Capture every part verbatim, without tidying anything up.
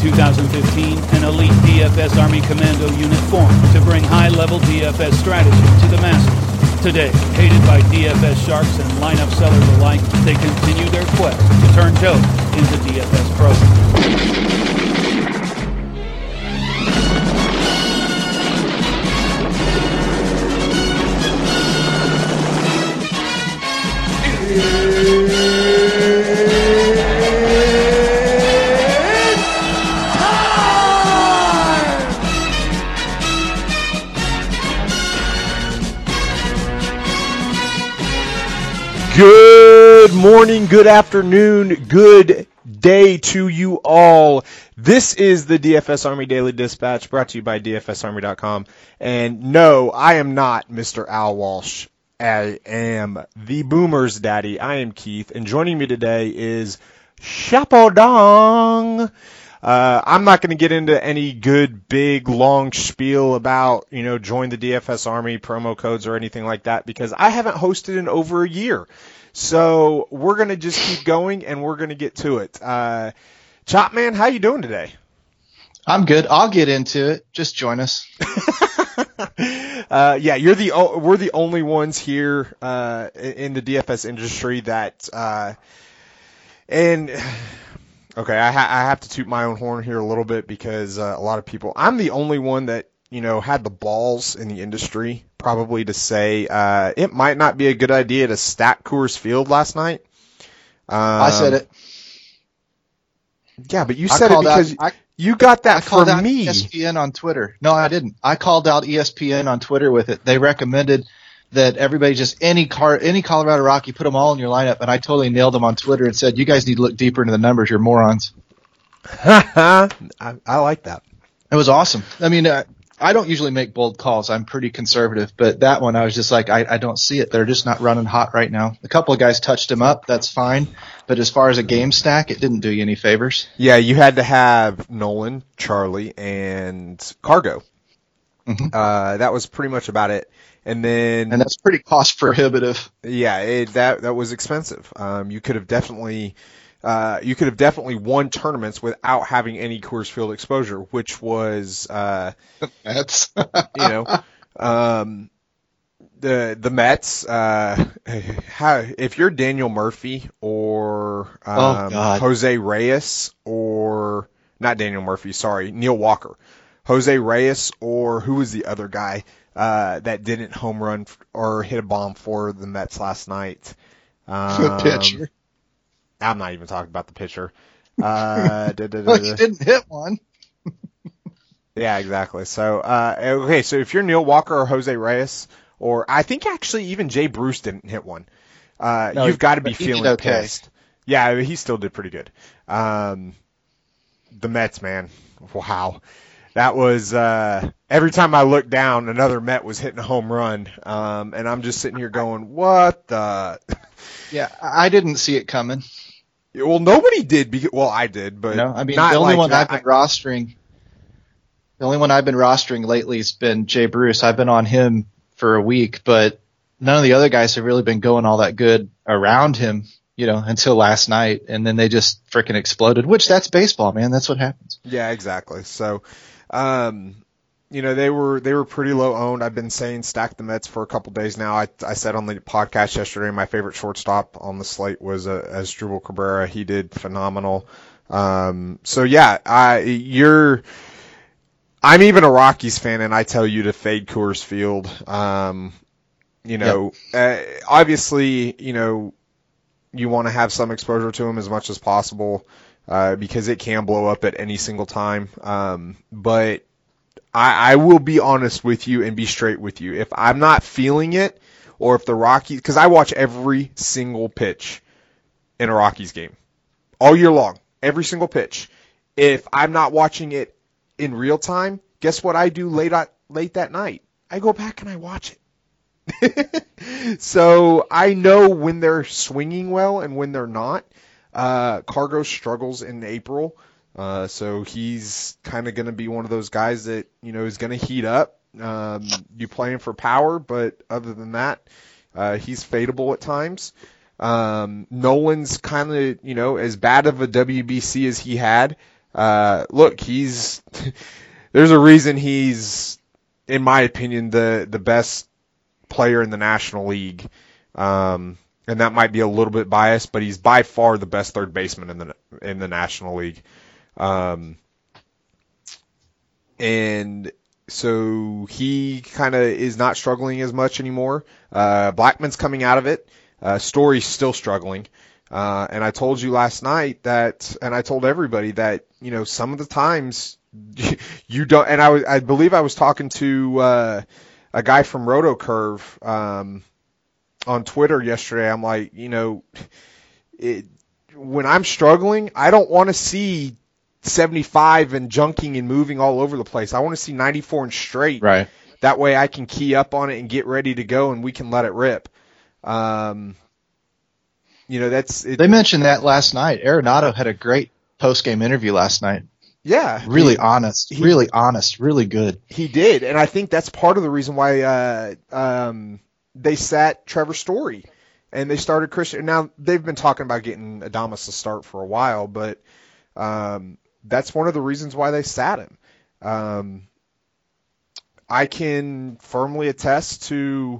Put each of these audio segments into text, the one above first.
two thousand fifteen, an elite D F S Army Commando unit formed to bring high-level D F S strategy to the masses. Today, hated by D F S sharks and lineup sellers alike, they continue their quest to turn Joe into D F S pros. Good morning, good afternoon, good day to you all. This is the D F S Army Daily Dispatch brought to you by D F S Army dot com. And no, I am not Mister Al Walsh. I am the Boomer's daddy. I am Keith, and joining me today is Chapeau-Dong. Uh, I'm not going to get into any good, big, long spiel about, you know, join the D F S Army promo codes or anything like that because I haven't hosted in over a year. So we're going to just keep going and we're going to get to it. Uh, Chop Man, how you doing today? I'm good. I'll get into it. Just join us. uh, yeah, you're the we're the only ones here uh, in the D F S industry that uh, and. Okay, I, ha- I have to toot my own horn here a little bit because uh, a lot of people, I'm the only one that, you know, had the balls in the industry probably to say uh, it might not be a good idea to stack Coors Field last night. Um, I said it. Yeah, but you said it because out, I, you got that I called from out me. E S P N on Twitter. No, I didn't. I called out E S P N on Twitter with it. They recommended that everybody just any car any Colorado Rocky, put them all in your lineup, and I totally nailed them on Twitter and said, you guys need to look deeper into the numbers, you're morons. I, I like that. It was awesome. I mean, uh, I don't usually make bold calls. I'm pretty conservative, but that one I was just like, I, I don't see it. They're just not running hot right now. A couple of guys touched him up, that's fine, but as far as a game stack, it didn't do you any favors. Yeah, you had to have Nolan, Charlie, and Cargo. Mm-hmm. Uh, that was pretty much about it. And then, and that's pretty cost prohibitive. Yeah, it, that that was expensive. Um, you could have definitely, uh, you could have definitely won tournaments without having any Coors Field exposure, which was, uh, Mets. you know, um, the the Mets. Uh, how if you're Daniel Murphy or um, oh, Jose Reyes or not Daniel Murphy, sorry, Neil Walker, Jose Reyes or who was the other guy? Uh, that didn't home run or hit a bomb for the Mets last night. Um, the pitcher. I'm not even talking about the pitcher. Uh, da, da, da, well, he didn't hit one. Yeah, exactly. So, uh, okay, so if you're Neil Walker or Jose Reyes, or I think actually even Jay Bruce didn't hit one, uh, no, you've got to be he feeling okay. pissed. Yeah, he still did pretty good. Um, the Mets, man. Wow. That was, uh, every time I looked down, another Met was hitting a home run. Um, and I'm just sitting here going, what the? Yeah, I didn't see it coming. Well, nobody did. Because, well, I did, but no, I mean, not the only like one that. I've been rostering, the only one I've been rostering lately has been Jay Bruce. I've been on him for a week, but none of the other guys have really been going all that good around him, you know, until last night. And then they just freaking exploded, which that's baseball, man. That's what happens. Yeah, exactly. So, Um, you know, they were, they were pretty low owned. I've been saying stack the Mets for a couple days now. I, I said on the podcast yesterday, my favorite shortstop on the slate was, uh, Asdrubal Cabrera. He did phenomenal. Um, so yeah, I, you're, I'm even a Rockies fan and I tell you to fade Coors Field. Um, you know, yep. uh, obviously, you know, you want to have some exposure to him as much as possible. Uh, because it can blow up at any single time. Um, but I, I will be honest with you and be straight with you. If I'm not feeling it, or if the Rockies, because I watch every single pitch in a Rockies game all year long, every single pitch. If I'm not watching it in real time, guess what I do late at, late that night? I go back and I watch it. So I know when they're swinging well and when they're not. Uh, Cargo struggles in April, uh, so he's kind of going to be one of those guys that, you know, is going to heat up. Um, you play him for power, but other than that, uh, he's fadeable at times. Um, Nolan's kind of, you know, as bad of a W B C as he had. Uh, look, he's there's a reason he's, in my opinion, the the best player in the National League. Um, and that might be a little bit biased, but he's by far the best third baseman in the in the National League. Um, and so he kind of is not struggling as much anymore. Uh, Blackman's coming out of it. Uh, Story's still struggling. Uh, and I told you last night that, and I told everybody that, you know, some of the times you don't, and I, was, I believe I was talking to uh, a guy from RotoCurve um, on Twitter yesterday. I'm like, you know, it, when I'm struggling, I don't want to see seventy-five and junking and moving all over the place. I want to see ninety-four and straight. Right. That way I can key up on it and get ready to go, and we can let it rip. Um, you know, that's it. They mentioned that last night. Arenado had a great post-game interview last night. Yeah. Really he, honest, he, really honest, really good. He did, and I think that's part of the reason why uh, um, they sat Trevor Story and they started Christian. Now, they've been talking about getting Adames to start for a while, but um, that's one of the reasons why they sat him. Um, I can firmly attest to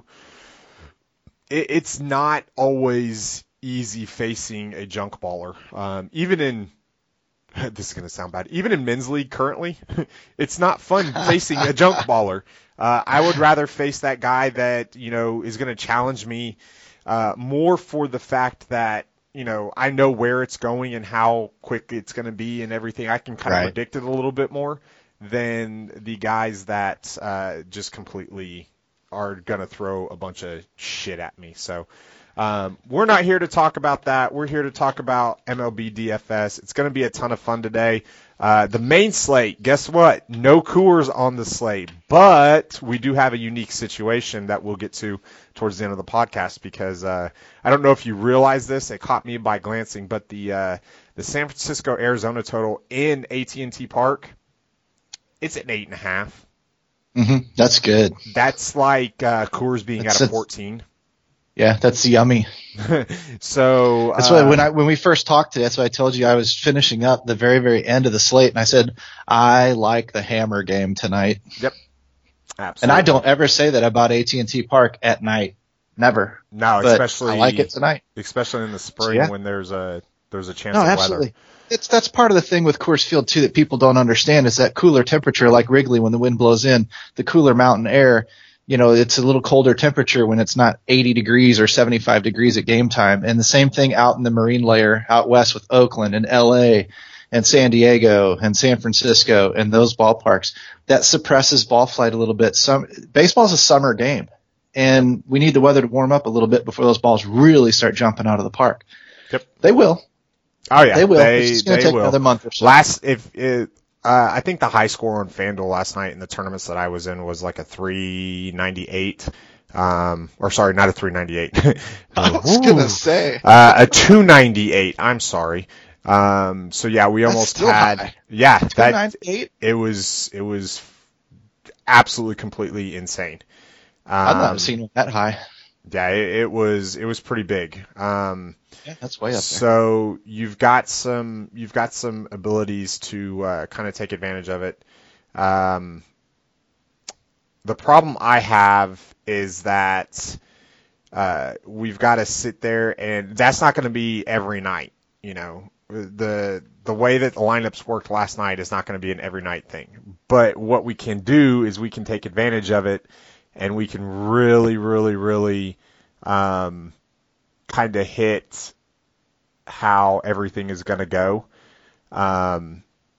it, it's not always easy facing a junk baller. Um, even in this is going to sound bad. Even in men's league currently, it's not fun facing a junk baller. Uh, I would rather face that guy that, you know, is going to challenge me uh, more for the fact that, you know, I know where it's going and how quick it's going to be and everything. I can kind Right. of predict it a little bit more than the guys that uh, just completely are going to throw a bunch of shit at me. So um, we're not here to talk about that. We're here to talk about M L B D F S. It's going to be a ton of fun today. Uh, the main slate, guess what? No Coors on the slate, but we do have a unique situation that we'll get to towards the end of the podcast because uh, I don't know if you realize this. It caught me by glancing, but the uh, the San Francisco Arizona total in A T and T Park, it's at eight and a half. Mm-hmm. That's good. That's like uh, Coors being That's at a a- fourteen. Yeah, that's yummy. so That's uh, why when I when we first talked today, that's why I told you I was finishing up the very very end of the slate, and I said I like the Hammer game tonight. Yep, absolutely. And I don't ever say that about A T and T Park at night, never. No, But especially I like it tonight. especially in the spring Yeah. when there's a there's a chance No, of absolutely. weather. It's that's part of the thing with Coors Field too that people don't understand is that cooler temperature, like Wrigley when the wind blows in, the cooler mountain air. You know, it's a little colder temperature when it's not eighty degrees or seventy-five degrees at game time. And the same thing out in the marine layer out west with Oakland and L A and San Diego and San Francisco and those ballparks. That suppresses ball flight a little bit. Some baseball's a summer game, and we need the weather to warm up a little bit before those balls really start jumping out of the park. Yep. They will. Oh yeah, They will. They, it's just going they to take will. another month or so. Last if it, uh, I think the high score on FanDuel last night in the tournaments that I was in was like a three ninety-eight. Um, or sorry, not a three ninety-eight. I was going to say. Uh, a two ninety-eight. I'm sorry. Um, so yeah, we That's almost still had, high. yeah, two that, ninety-eight? it was, it was absolutely completely insane. Um, I've not seen it that high. Yeah, it, it was, it was pretty big. Um, Yeah, that's way up there. So you've got some you've got some abilities to uh, kind of take advantage of it. Um, the problem I have is that uh, we've got to sit there, and that's not going to be every night. You know, the the way that the lineups worked last night is not going to be an every night thing. But what we can do is we can take advantage of it, and we can really, really, really um, kind of hit how everything is going to go. Um,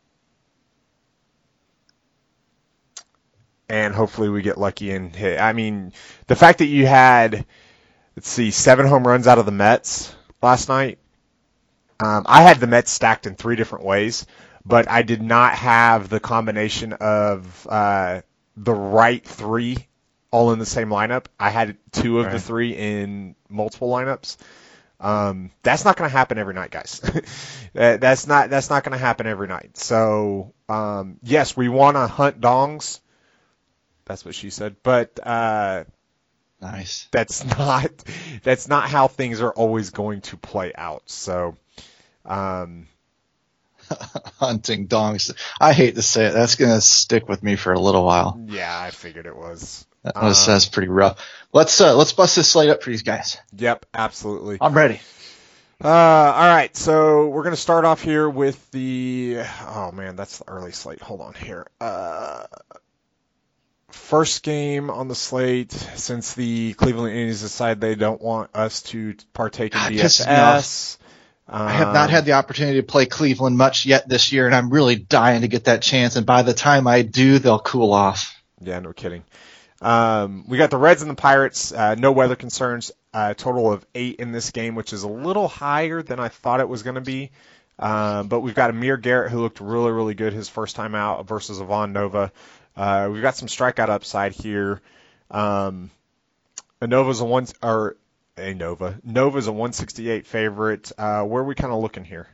and hopefully we get lucky and hit. I mean, the fact that you had, let's see, seven home runs out of the Mets last night. Um, I had the Mets stacked in three different ways, but I did not have the combination of uh, the right three all in the same lineup. I had two of Right. the three in multiple lineups. Um, that's not going to happen every night, guys. That- that's not that's not going to happen every night. So um, yes, we want to hunt dongs. That's what she said, but uh, Nice. that's not that's not how things are always going to play out. So um, Hunting dongs. I hate to say it. That's going to stick with me for a little while. Yeah, I figured it was. That was um, that's pretty rough. Let's uh, let's bust this slate up for these guys. Yep, absolutely. I'm ready. Uh, all right, so we're going to start off here with the, oh man, that's the early slate. Hold on here. Uh, first game on the slate, since the Cleveland Indians decide they don't want us to partake in God, D F S. pisses me off. Um, I have not had the opportunity to play Cleveland much yet this year, and I'm really dying to get that chance. And by the time I do, they'll cool off. Yeah, no kidding. Um, we got the Reds and the Pirates. Uh, no weather concerns. A uh, total of eight in this game, which is a little higher than I thought it was going to be. Um, but we've got Amir Garrett, who looked really, really good his first time out versus Ivan Nova. Uh, we've got some strikeout upside here. Um, a Nova's a one or a Nova. Nova's a one sixty-eight favorite. Uh, where are we kind of looking here?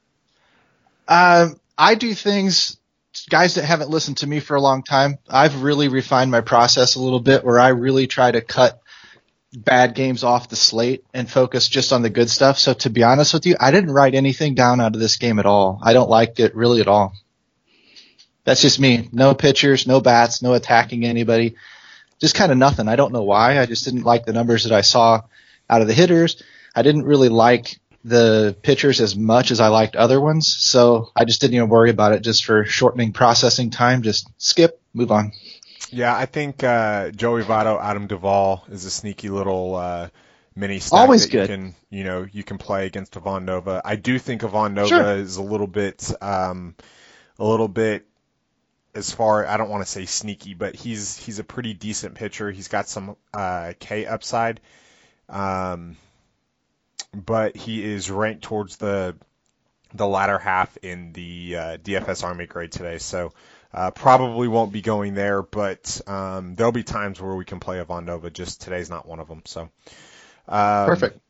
Um, I do things. Guys that haven't listened to me for a long time, I've really refined my process a little bit where I really try to cut bad games off the slate and focus just on the good stuff. So to be honest with you, I didn't write anything down out of this game at all. I don't like it really at all. That's just me. No pitchers, no bats, no attacking anybody. Just kind of nothing. I don't know why. I just didn't like the numbers that I saw out of the hitters. I didn't really like the pitchers as much as I liked other ones. So I just didn't even worry about it just for shortening processing time. Just skip, move on. Yeah, I think uh, Joey Votto, Adam Duvall is a sneaky little uh, mini stack Always that good. you can, you know, you can play against Ivan Nova. I do think Ivan Nova Sure. is a little bit, um, a little bit, as far, I don't want to say sneaky, but he's he's a pretty decent pitcher. He's got some uh, K upside, um, but he is ranked towards the the latter half in the uh, D F S Army grade today, so. Uh, probably won't be going there, but um, there'll be times where we can play Ivan Nova. Just today's not one of them. So um, Perfect.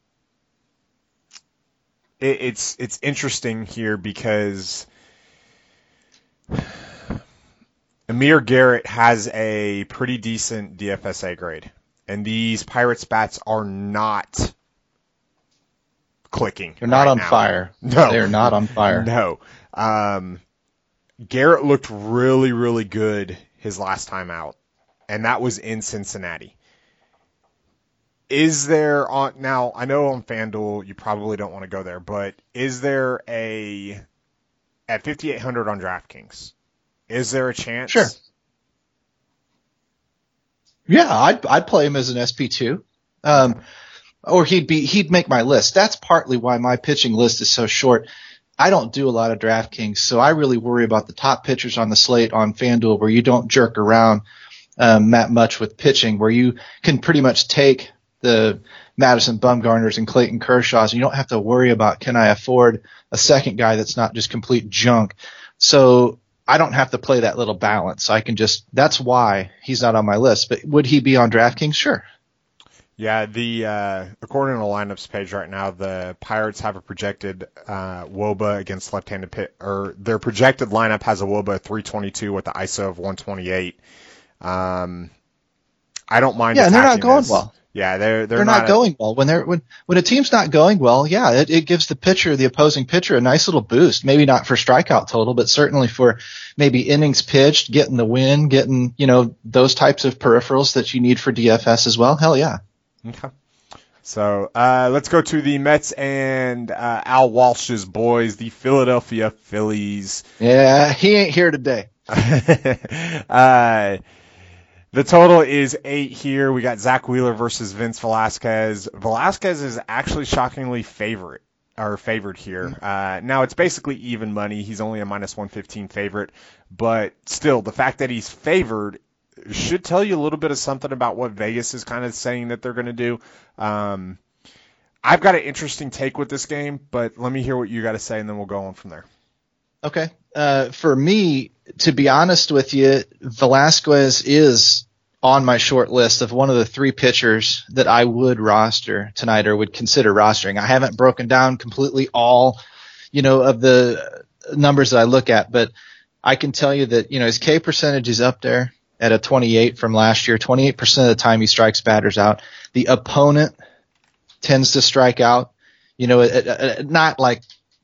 It, it's it's interesting here because Amir Garrett has a pretty decent D F S A grade, and these Pirates bats are not clicking. They're not right on now. fire. No, They're not on fire. No. Um, Garrett looked really, really good his last time out, and that was in Cincinnati. Is there on now? I know on FanDuel you probably don't want to go there, but is there a at fifty-eight hundred on DraftKings? Is there a chance? Sure. Yeah, I'd I'd play him as an S P two, um, or he'd be he'd make my list. That's partly why my pitching list is so short. I don't do a lot of DraftKings, so I really worry about the top pitchers on the slate on FanDuel, where you don't jerk around um, that much with pitching, where you can pretty much take the Madison Bumgarners and Clayton Kershaws, and you don't have to worry about, can I afford a second guy that's not just complete junk. So I don't have to play that little balance. I can just – that's why he's not on my list. But would he be on DraftKings? Sure. Yeah, the uh, according to the lineups page right now, the Pirates have a projected uh, W O B A against left-handed pit, or their projected lineup has a W O B A three twenty-two with the I S O of one twenty-eight. Um, I don't mind. Yeah, and they're not attacking going this. well. Yeah, they're they're, They're not, not going well. When they're when when a team's not going well, yeah, it, it gives the pitcher, the opposing pitcher, a nice little boost. Maybe not for strikeout total, but certainly for maybe innings pitched, getting the win, getting, you know, those types of peripherals that you need for D F S as well. Hell yeah. Okay. So uh, let's go to the Mets and uh, Al Walsh's boys, the Philadelphia Phillies. Yeah, he ain't here today. uh, the total is eight here. We got Zach Wheeler versus Vince Velasquez. Velasquez is actually shockingly favorite or favored here. Uh, now it's basically even money. He's only a minus one fifteen favorite, but still, the fact that he's favored should tell you a little bit of something about what Vegas is kind of saying that they're going to do. Um, I've got an interesting take with this game, but let me hear what you got to say, and then we'll go on from there. Okay. Uh, for me, to be honest with you, Velasquez is on my short list of one of the three pitchers that I would roster tonight or would consider rostering. I haven't broken down completely all, you know, of the numbers that I look at, but I can tell you that, you know, his K percentage is up there at a twenty-eight from last year. twenty-eight percent of the time he strikes batters out. The opponent tends to strike out, you know, it, it, not like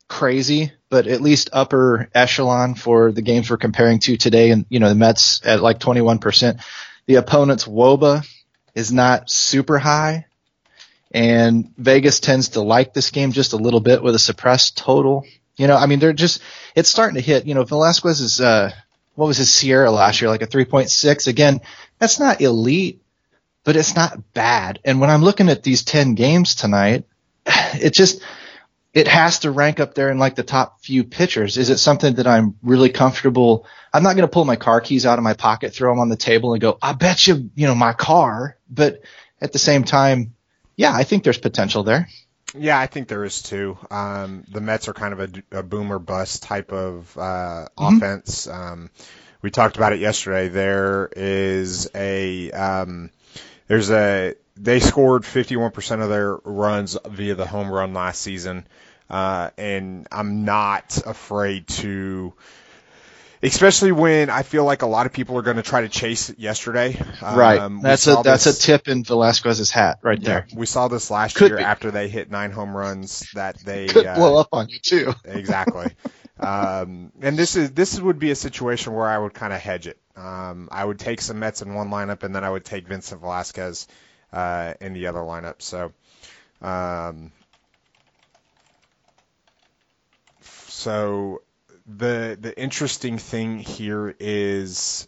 crazy, but at least upper echelon for the games we're comparing to today. And, you know, the Mets at like twenty-one percent. The opponent's W O B A is not super high. And Vegas tends to like this game just a little bit with a suppressed total. You know, I mean, they're just, it's starting to hit. You know, Velasquez is, uh, what was his Sierra last year? Like a three point six. Again, that's not elite, but it's not bad. And when I'm looking at these ten games tonight, it just, it has to rank up there in like the top few pitchers. Is it something that I'm really comfortable? I'm not going to pull my car keys out of my pocket, throw them on the table and go, I bet you, you know, my car. But at the same time, yeah, I think there's potential there. Yeah, I think there is too. Um, the Mets are kind of a, a boom or bust type of uh, mm-hmm. offense. Um, we talked about it yesterday. There is a um, there's a they scored fifty-one percent of their runs via the home run last season, uh, and I'm not afraid to. Especially when I feel like a lot of people are going to try to chase it yesterday. Right. Um, that's a that's this, a tip in Velasquez's hat right there. Yeah, we saw this last Could year be. after they hit nine home runs that they could uh, blow up on you too. Exactly. um, and this is this would be a situation where I would kind of hedge it. Um, I would take some Mets in one lineup, and then I would take Vincent Velasquez uh, in the other lineup. So. Um, so. The the interesting thing here is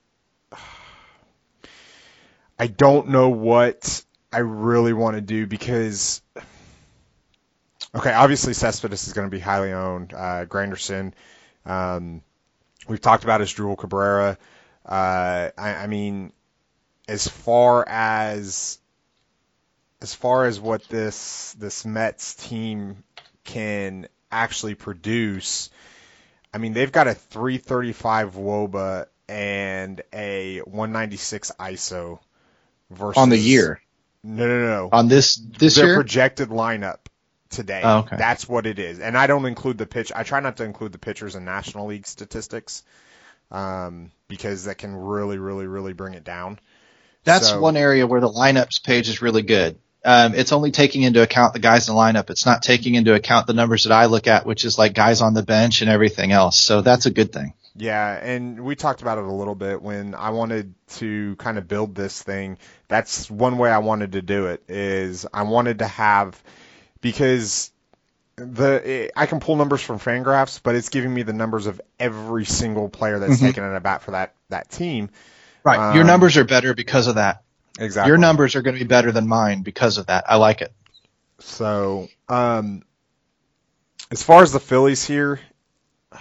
I don't know what I really want to do because okay, obviously Cespedes is going to be highly owned. Uh, Granderson, um, we've talked about Asdrubal Cabrera. Uh, I, I mean, as far as as far as what this this Mets team can actually produce. I mean, they've got a three thirty-five W O B A and a one ninety-six I S O versus on the year. No, no, no. On this this Their year, projected lineup today. Oh, okay. That's what it is, and I don't include the pitch. I try not to include the pitchers in National League statistics um, because that can really, really, really bring it down. That's so, one area where the lineups page is really good. Um, it's only taking into account the guys in the lineup. It's not taking into account the numbers that I look at, which is like guys on the bench and everything else. So that's a good thing. Yeah, and we talked about it a little bit when I wanted to kind of build this thing. That's one way I wanted to do it is I wanted to have because the I can pull numbers from Fangraphs, but it's giving me the numbers of every single player that's mm-hmm. taken at a bat for that that team. Right. Um, Your numbers are better because of that. Exactly. Your numbers are going to be better than mine because of that. I like it. So, um, as far as the Phillies here, uh,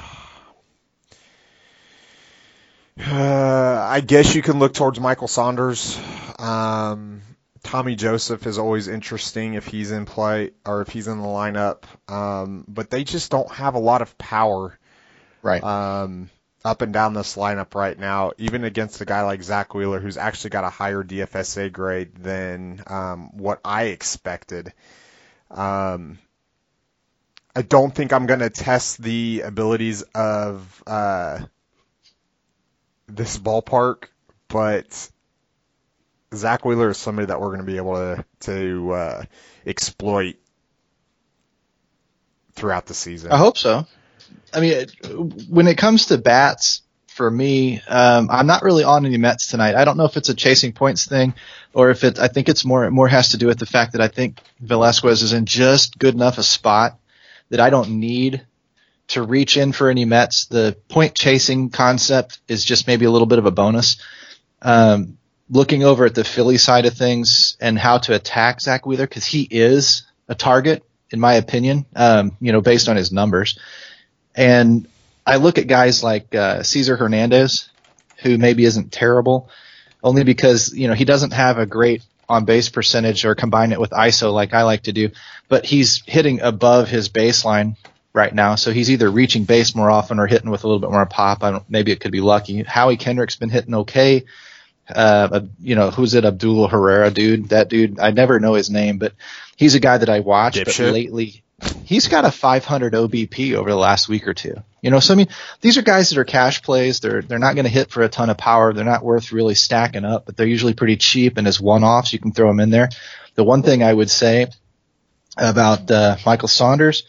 I guess you can look towards Michael Saunders. Um, Tommy Joseph is always interesting if he's in play or if he's in the lineup. Um, but they just don't have a lot of power. Right. Um, up and down this lineup right now, even against a guy like Zach Wheeler, who's actually got a higher D F S A grade than um, what I expected. Um, I don't think I'm going to test the abilities of uh, this ballpark, but Zach Wheeler is somebody that we're going to be able to, to uh, exploit throughout the season. I hope so. I mean, when it comes to bats, for me, um, I'm not really on any Mets tonight. I don't know if it's a chasing points thing or if it, I think it's more, more has to do with the fact that I think Velasquez is in just good enough a spot that I don't need to reach in for any Mets. The point chasing concept is just maybe a little bit of a bonus. Um, looking over at the Philly side of things and how to attack Zach Wheeler, because he is a target, in my opinion, um, you know, based on his numbers. And I look at guys like uh, Cesar Hernandez, who maybe isn't terrible, only because, you know, he doesn't have a great on-base percentage or combine it with I S O like I like to do, but he's hitting above his baseline right now, so he's either reaching base more often or hitting with a little bit more pop. I don't, maybe it could be lucky. Howie Kendrick's been hitting okay. Uh, you know, who's it? Abdul Herrera, dude. That dude, I never know his name, but he's a guy that I watch. But lately, he's got a five hundred O B P over the last week or two. You know, so I mean, these are guys that are cash plays. They're they're not going to hit for a ton of power. They're not worth really stacking up, but they're usually pretty cheap. And as one-offs, you can throw them in there. The one thing I would say about uh, Michael Saunders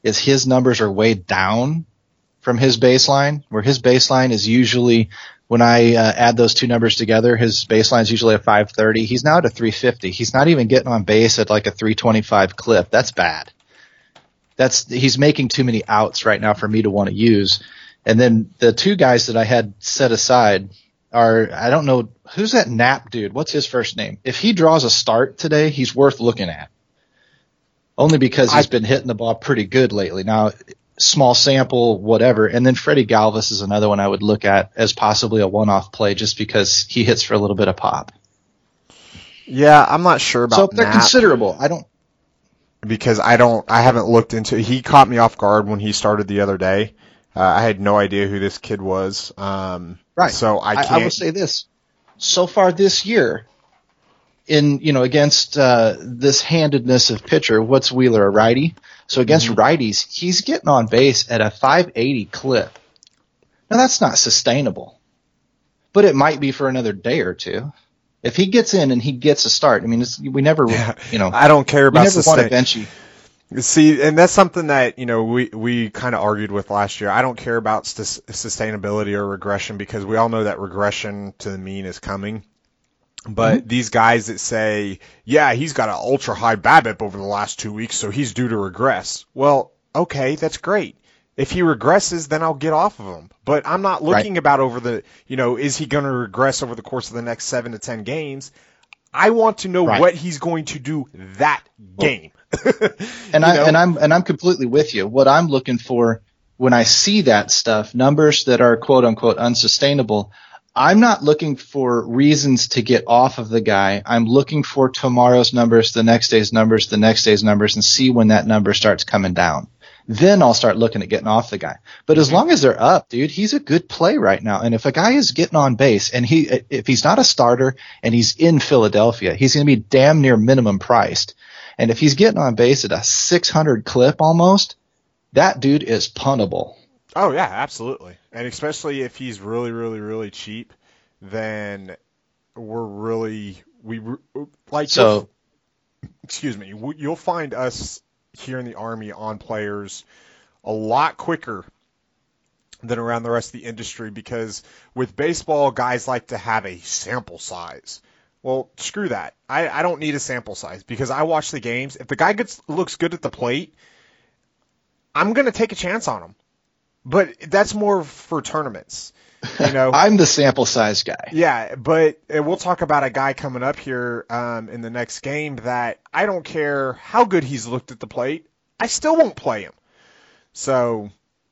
is his numbers are way down from his baseline, where his baseline is usually, when I uh, add those two numbers together, his baseline is usually a five thirty. He's now at a three fifty. He's not even getting on base at like a three twenty-five clip. That's bad. That's he's making too many outs right now for me to want to use. And then the two guys that I had set aside are, I don't know, who's that Knapp dude? What's his first name? If he draws a start today, he's worth looking at. Only because he's I, been hitting the ball pretty good lately. Now, small sample, whatever. And then Freddie Galvis is another one I would look at as possibly a one-off play just because he hits for a little bit of pop. Yeah, I'm not sure about So they're Knapp considerable. I don't. Because I don't, I haven't looked into, he caught me off guard when he started the other day. Uh, I had no idea who this kid was. Um, right. So I can't. I, I will say this. So far this year, in, you know, against, uh, this handedness of pitcher, what's Wheeler, a righty? So against mm-hmm. righties, he's getting on base at a five eighty clip. Now that's not sustainable, but it might be for another day or two. If he gets in and he gets a start, I mean, it's, we never, yeah, you know, I don't care about we never sustain- want to bench you. See, and that's something that, you know, we, we kind of argued with last year. I don't care about st- sustainability or regression because we all know that regression to the mean is coming. But mm-hmm. these guys that say, yeah, he's got an ultra high BABIP over the last two weeks, so he's due to regress. Well, okay, that's great. If he regresses, then I'll get off of him. But I'm not looking right. about over the, you know, is he going to regress over the course of the next seven to ten games? I want to know right. what he's going to do that game. and I know? and I'm and I'm completely with you. What I'm looking for when I see that stuff, numbers that are quote unquote unsustainable, I'm not looking for reasons to get off of the guy. I'm looking for tomorrow's numbers, the next day's numbers, the next day's numbers, and see when that number starts coming down. Then I'll start looking at getting off the guy. But as long as they're up, dude, he's a good play right now. And if a guy is getting on base and he, if he's not a starter and he's in Philadelphia, he's going to be damn near minimum priced. And if he's getting on base at a six hundred clip almost, that dude is puntable. Oh yeah, absolutely. And especially if he's really, really, really cheap, then we're really, we like, so, excuse me, you'll find us here in the Army on players a lot quicker than around the rest of the industry because with baseball, guys like to have a sample size. Well, screw that. I, I don't need a sample size because I watch the games. If the guy gets looks good at the plate, I'm going to take a chance on him. But that's more for tournaments. You know, I'm the sample size guy. Yeah, but we'll talk about a guy coming up here um, in the next game that I don't care how good he's looked at the plate. I still won't play him. So,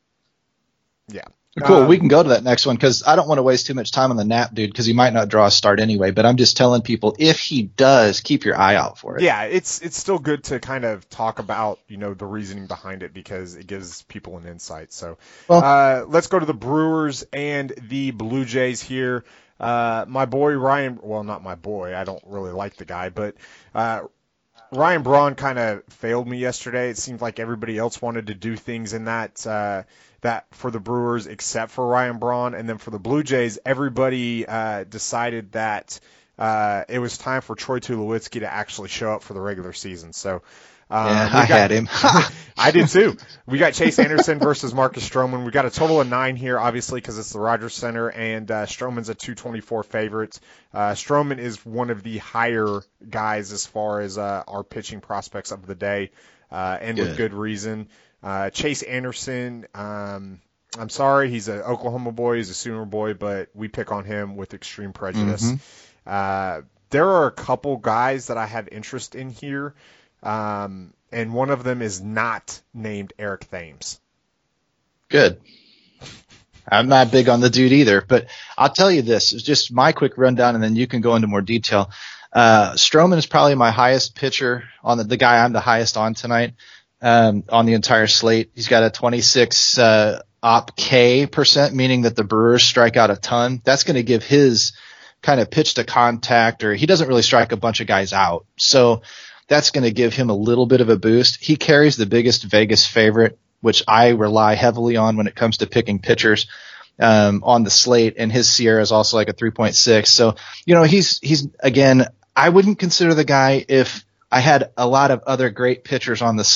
yeah. Cool. Um, we can go to that next one because I don't want to waste too much time on the Knapp dude because he might not draw a start anyway. But I'm just telling people if he does, keep your eye out for it. Yeah, it's it's still good to kind of talk about, you know, the reasoning behind it because it gives people an insight. So well, uh, let's go to the Brewers and the Blue Jays here. Uh, my boy Ryan, well, not my boy. I don't really like the guy, but uh, Ryan Braun kind of failed me yesterday. It seemed like everybody else wanted to do things in that uh, that for the Brewers except for Ryan Braun. And then for the Blue Jays, everybody uh, decided that uh, it was time for Troy Tulowitzki to actually show up for the regular season. So uh, yeah, I got, had him. I did too. We got Chase Anderson versus Marcus Stroman. We got a total of nine here, obviously, because it's the Rogers Center, and uh, Stroman's a two twenty-four favorite. Uh, Stroman is one of the higher guys as far as uh, our pitching prospects of the day, uh, and good. with good reason. Uh, Chase Anderson, um, I'm sorry, he's an Oklahoma boy, he's a Sooner boy, but we pick on him with extreme prejudice. Mm-hmm. Uh, there are a couple guys that I have interest in here. Um, and one of them is not named Eric Thames. Good. I'm not big on the dude either, but I'll tell you this. It's just my quick rundown, and then you can go into more detail. Uh, Stroman is probably my highest pitcher on the, the guy I'm the highest on tonight, um, on the entire slate. He's got a twenty-six, uh, op K percent, meaning that the Brewers strike out a ton. That's going to give his kind of pitch to contact, or he doesn't really strike a bunch of guys out. So, that's going to give him a little bit of a boost. He carries the biggest Vegas favorite, which I rely heavily on when it comes to picking pitchers um, on the slate, and his Sierra is also like a three point six. So, you know, he's he's again, I wouldn't consider the guy if I had a lot of other great pitchers on the slate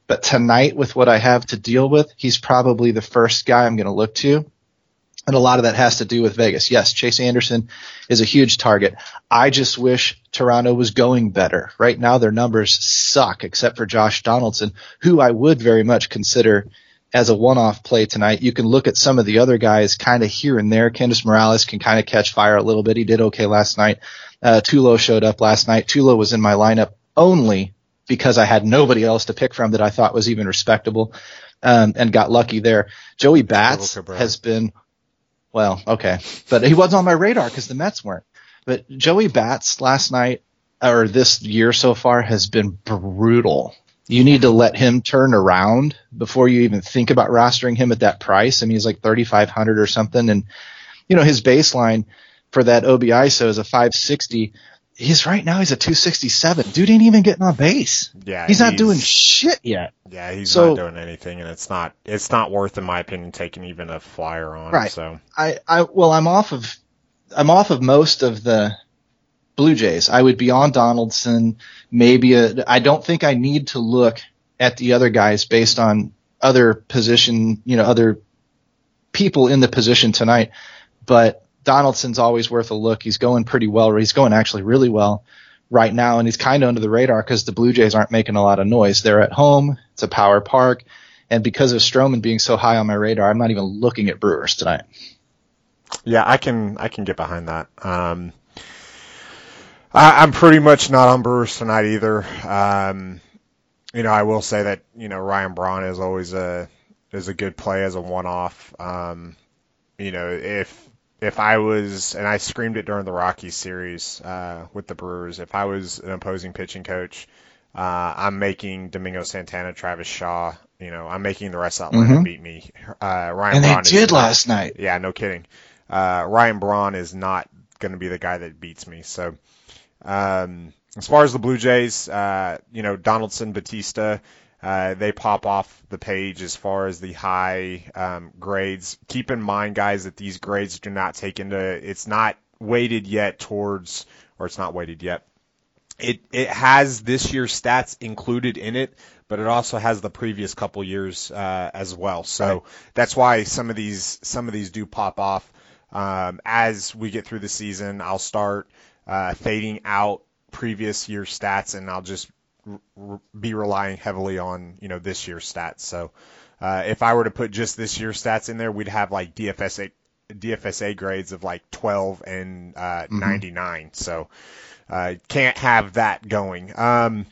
But tonight, with what I have to deal with, he's probably the first guy I'm going to look to. And a lot of that has to do with Vegas. Yes, Chase Anderson is a huge target. I just wish Toronto was going better. Right now, their numbers suck, except for Josh Donaldson, who I would very much consider as a one-off play tonight. You can look at some of the other guys kind of here and there. Candace Morales can kind of catch fire a little bit. He did okay last night. Uh, Tulo showed up last night. Tulo was in my lineup only because I had nobody else to pick from that I thought was even respectable, um, and got lucky there. Joey Bats has been, well, okay, but he wasn't on my radar because the Mets weren't. But Joey Bats last night, or this year so far, has been brutal. You need to let him turn around before you even think about rostering him at that price. I mean, he's like thirty-five hundred or something. And, you know, his baseline for that O B I S O is a five sixty. He's right now, he's a two sixty-seven. Dude ain't even getting on base. Yeah, he's, he's not doing shit yet. Yeah, he's so, not doing anything, and it's not it's not worth, in my opinion, taking even a flyer on. Right. So I, I well, I'm off of I'm off of most of the Blue Jays. I would be on Donaldson. Maybe a, I don't think I need to look at the other guys based on other position, you know, other people in the position tonight. But Donaldson's always worth a look. He's going pretty well. He's going actually really well right now, and he's kind of under the radar because the Blue Jays aren't making a lot of noise. They're at home. It's a power park. And because of Stroman being so high on my radar, I'm not even looking at Brewers tonight. Yeah, I can I can get behind that. Um, I, I'm pretty much not on Brewers tonight either. Um, you know, I will say that, you know, Ryan Braun is always a is a good play as a one-off. Um, you know, if If I was, and I screamed it during the Rockies series uh, with the Brewers, if I was an opposing pitching coach, uh, I'm making Domingo Santana, Travis Shaw, you know, I'm making the rest of that mm-hmm. line beat me. Uh, Ryan and Braun they did is, last night. Yeah, no kidding. Uh, Ryan Braun is not going to be the guy that beats me. So um, as far as the Blue Jays, uh, you know, Donaldson, Batista, Uh, they pop off the page as far as the high um, grades. Keep in mind, guys, that these grades do not take into, it's not weighted yet towards, or it's not weighted yet. It it has this year's stats included in it, but it also has the previous couple years uh, as well. So right. That's why some of these some of these do pop off. Um, as we get through the season, I'll start uh, fading out previous year stats, and I'll just be relying heavily on, you know, this year's stats. So uh, if I were to put just this year's stats in there, we'd have like D F S A D F S A grades of like twelve and uh, mm-hmm. ninety-nine. So uh, can't have that going. Um,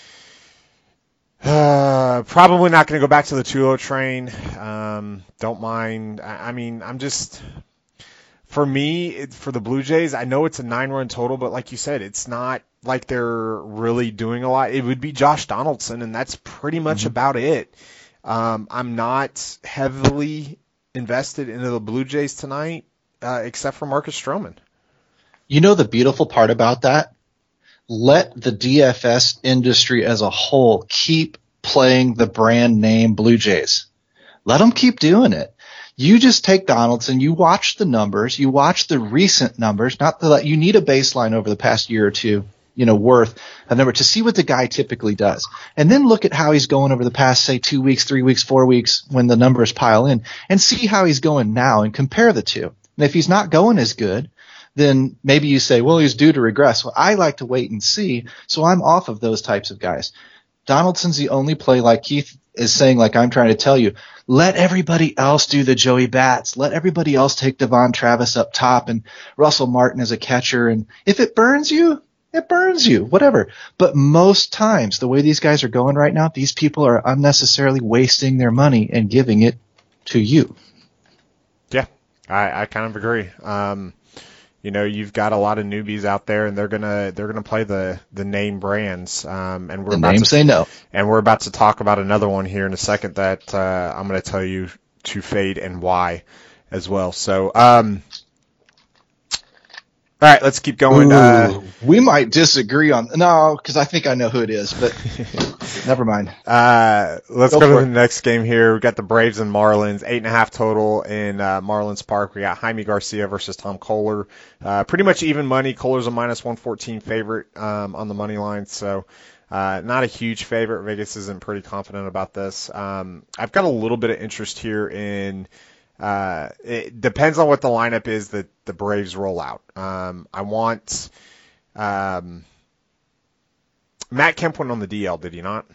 uh, probably not going to go back to the two oh train. Um, don't mind. I, I mean, I'm just. For me, it, for the Blue Jays, I know it's a nine-run total, but like you said, it's not like they're really doing a lot. It would be Josh Donaldson, and that's pretty much mm-hmm. about it. Um, I'm not heavily invested into the Blue Jays tonight, uh, except for Marcus Stroman. You know the beautiful part about that? Let the D F S industry as a whole keep playing the brand name Blue Jays. Let them keep doing it. You just take Donaldson, you watch the numbers, you watch the recent numbers, not that you need a baseline over the past year or two, you know, worth a number to see what the guy typically does. And then look at how he's going over the past, say, two weeks, three weeks, four weeks when the numbers pile in, and see how he's going now and compare the two. And if he's not going as good, then maybe you say, well, he's due to regress. Well, I like to wait and see, so I'm off of those types of guys. Donaldson's the only play, like Keith is saying, like I'm trying to tell you. Let everybody else do the Joey Bats. Let everybody else take Devon Travis up top and Russell Martin as a catcher. And if it burns you, it burns you, whatever. But most times, the way these guys are going right now, these people are unnecessarily wasting their money and giving it to you. Yeah, I, I kind of agree. Um, you know, you've got a lot of newbies out there, and they're gonna they're gonna play the, the name brands. Um, and we're the about names to, they know. And we're about to talk about another one here in a second that uh, I'm going to tell you to fade and why as well. So, um, all right, let's keep going. Ooh, uh, we might disagree on no, because I think I know who it is, but never mind. Uh, let's go, go to it. the next game here. We've got the Braves and Marlins, eight and a half total in uh, Marlins Park. We got Jaime Garcia versus Tom Kohler. Uh, pretty much even money. Kohler's a minus one fourteen favorite um, on the money line, so Uh, not a huge favorite. Vegas isn't pretty confident about this. Um, I've got a little bit of interest here in. Uh, it depends on what the lineup is that the Braves roll out. Um, I want. Um, Matt Kemp went on the D L, did he not?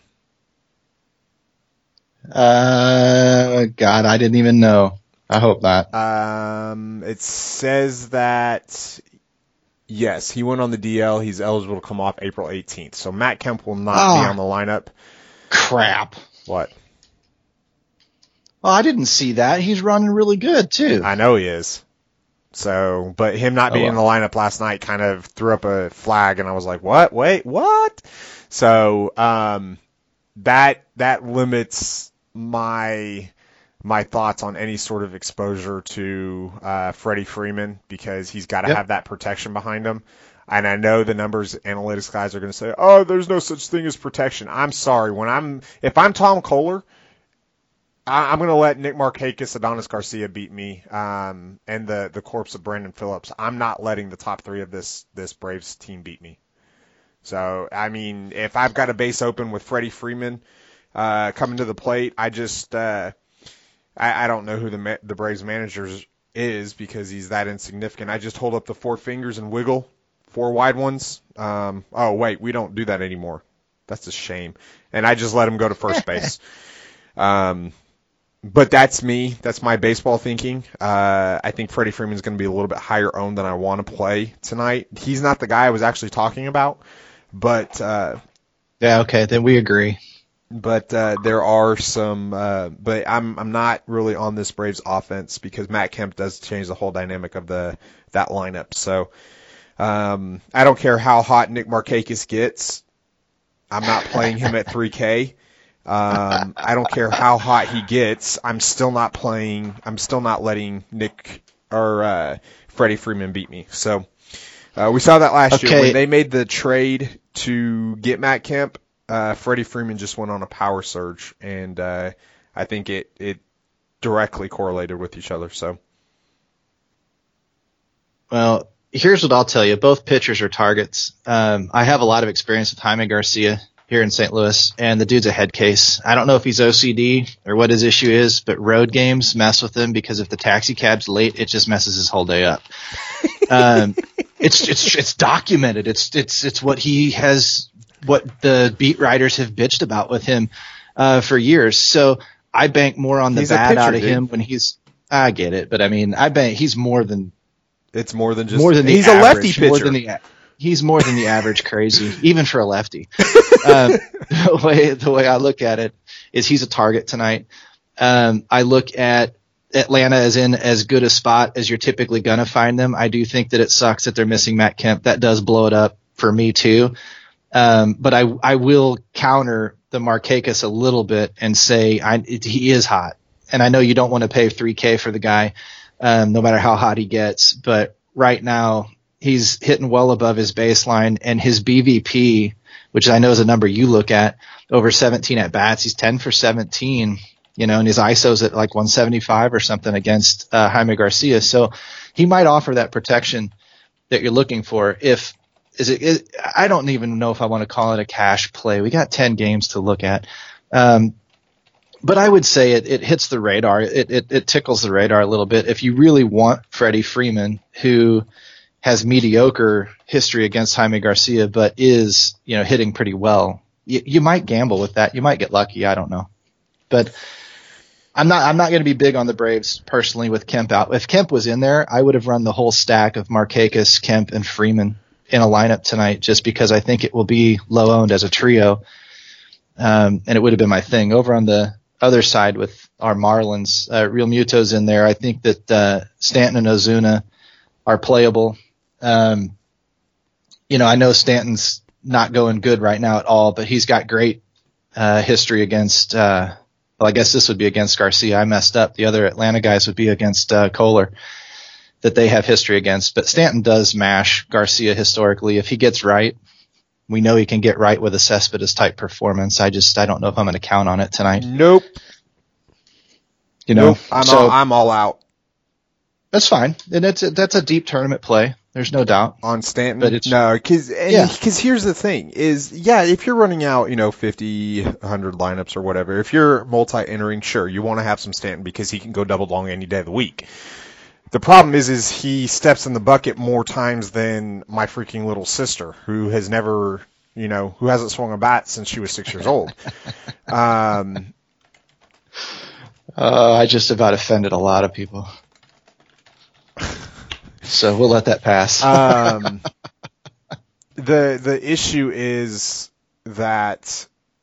Uh, God, I didn't even know. I hope not. Um, it says that. Yes, he went on the D L. He's eligible to come off April eighteenth. So Matt Kemp will not oh, be on the lineup. Crap. What? Well, I didn't see that. He's running really good, too. I know he is. So, but him not being oh, well. in the lineup last night kind of threw up a flag, and I was like, what? Wait, what? So, um, that, that limits my, my thoughts on any sort of exposure to uh, Freddie Freeman, because he's got to yep. have that protection behind him. And I know the numbers analytics guys are going to say, "Oh, there's no such thing as protection." I'm sorry. When I'm if I'm Tom Kohler, I, I'm going to let Nick Markakis, Adonis Garcia beat me, um, and the the corpse of Brandon Phillips. I'm not letting the top three of this this Braves team beat me. So I mean, if I've got a base open with Freddie Freeman uh, coming to the plate, I just uh, I, I don't know who the the Braves manager is, because he's that insignificant. I just hold up the four fingers and wiggle four wide ones. Um, oh wait, we don't do that anymore. That's a shame. And I just let him go to first base. um, but that's me. That's my baseball thinking. Uh, I think Freddie Freeman's going to be a little bit higher owned than I want to play tonight. He's not the guy I was actually talking about, but uh, yeah, okay, then we agree. But uh, there are some, uh, but I'm I'm not really on this Braves offense, because Matt Kemp does change the whole dynamic of the that lineup. So um, I don't care how hot Nick Markakis gets. I'm not playing him at three K. Um, I don't care how hot he gets. I'm still not playing. I'm still not letting Nick or uh, Freddie Freeman beat me. So uh, we saw that last okay. year when they made the trade to get Matt Kemp. Uh, Freddie Freeman just went on a power surge, and uh, I think it, it directly correlated with each other. So, well, here's what I'll tell you. Both pitchers are targets. Um, I have a lot of experience with Jaime Garcia here in Saint Louis, and the dude's a head case. I don't know if he's O C D or what his issue is, but road games mess with him, because if the taxi cab's late, it just messes his whole day up. um, it's it's it's documented. It's it's it's what he has. What the beat writers have bitched about with him uh, for years. So I bank more on the he's bad pitcher, out of dude. him when he's. I get it, but I mean, I bank he's more than. It's more than just. More than the he's average, a lefty pitcher. More than the, he's more than the average crazy, even for a lefty. um, the way the way I look at it is he's a target tonight. Um, I look at Atlanta as in as good a spot as you're typically gonna find them. I do think that it sucks that they're missing Matt Kemp. That does blow it up for me too. Um, but I, I will counter the Markakis a little bit and say I, it, he is hot. And I know you don't want to pay three K for the guy, um, no matter how hot he gets. But right now he's hitting well above his baseline, and his B V P, which I know is a number you look at, over seventeen at bats. He's ten for seventeen, you know, and his I S O's at like one seventy-five or something against uh, Jaime Garcia. So he might offer that protection that you're looking for. If Is it, is, I don't even know if I want to call it a cash play. We got ten games to look at. Um, but I would say it, it hits the radar. It, it, it tickles the radar a little bit. If you really want Freddie Freeman, who has mediocre history against Jaime Garcia, but is, you know, hitting pretty well, you, you might gamble with that. You might get lucky. I don't know. But I'm not, I'm not going to be big on the Braves personally with Kemp out. If Kemp was in there, I would have run the whole stack of Markakis, Kemp, and Freeman in a lineup tonight, just because I think it will be low owned as a trio. Um, and it would have been my thing. Over on the other side with our Marlins, uh, Real Muto's in there. I think that, uh, Stanton and Ozuna are playable. Um, you know, I know Stanton's not going good right now at all, but he's got great, uh, history against, uh, well, I guess this would be against Garcia. I messed up. The other Atlanta guys would be against, uh, Kohler, that they have history against. But Stanton does mash Garcia historically. If he gets right, we know he can get right with a Cespedes type performance. I just, I don't know if I'm going to count on it tonight. Nope. You know, nope. I'm, so, all, I'm all out. That's fine. And that's a, that's a deep tournament play. There's no doubt on Stanton. But it's, no, because yeah. because here's the thing is, yeah, if you're running out, you know, fifty, one hundred lineups or whatever, if you're multi-entering, sure, you want to have some Stanton because he can go double long any day of the week. The problem is, is he steps in the bucket more times than my freaking little sister, who has never, you know, who hasn't swung a bat since she was six years old. Um, uh, I just about offended a lot of people. So we'll let that pass. um, the the issue is that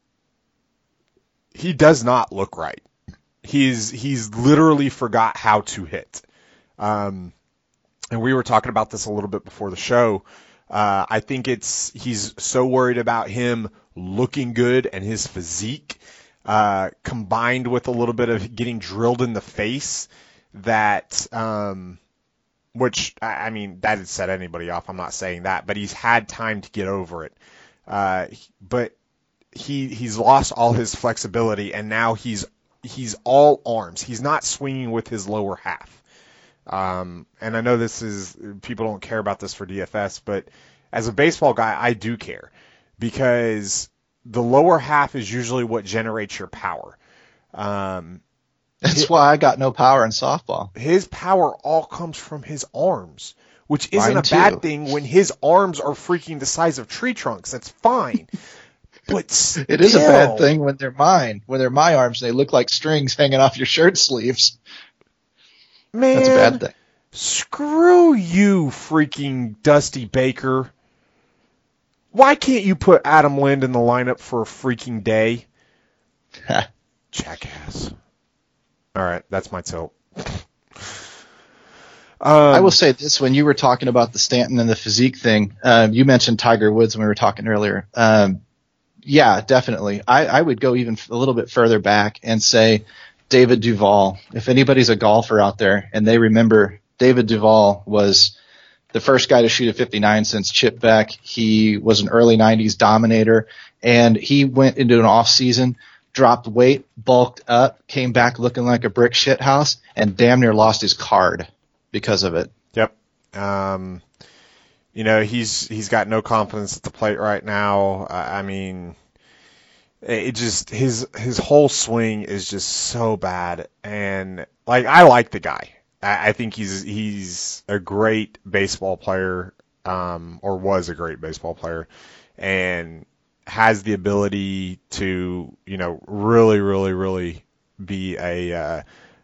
he does not look right. He's he's literally forgot how to hit. Um, and we were talking about this a little bit before the show. Uh, I think it's he's so worried about him looking good and his physique, uh, combined with a little bit of getting drilled in the face, that, um, which, I mean, that had set anybody off. I'm not saying that, but he's had time to get over it. Uh, but he he's lost all his flexibility, and now he's he's all arms. He's not swinging with his lower half. Um, and I know this is, people don't care about this for D F S, but as a baseball guy, I do care, because the lower half is usually what generates your power. Um, That's his, why I got no power in softball. His power all comes from his arms, which isn't Mine a too. bad thing when his arms are freaking the size of tree trunks. That's fine. But still, it is a bad thing when they're mine, when they're my arms and they look like strings hanging off your shirt sleeves. Man, that's a bad thing. Screw you, freaking Dusty Baker. Why can't you put Adam Lind in the lineup for a freaking day? Jackass. All right, that's my tilt. Um, I will say this, when you were talking about the Stanton and the physique thing, um, you mentioned Tiger Woods when we were talking earlier. Um, yeah, definitely. I, I would go even a little bit further back and say David Duval. If anybody's a golfer out there and they remember, David Duval was the first guy to shoot a fifty-nine since Chip Beck. He was an early nineties dominator, and he went into an off season, dropped weight, bulked up, came back looking like a brick shit house, and damn near lost his card because of it. Yep. Um, you know, he's he's got no confidence at the plate right now. I mean, it just his his whole swing is just so bad, and like I like the guy. I, I think he's he's a great baseball player, um, or was a great baseball player, and has the ability to, you know, really, really, really be a uh,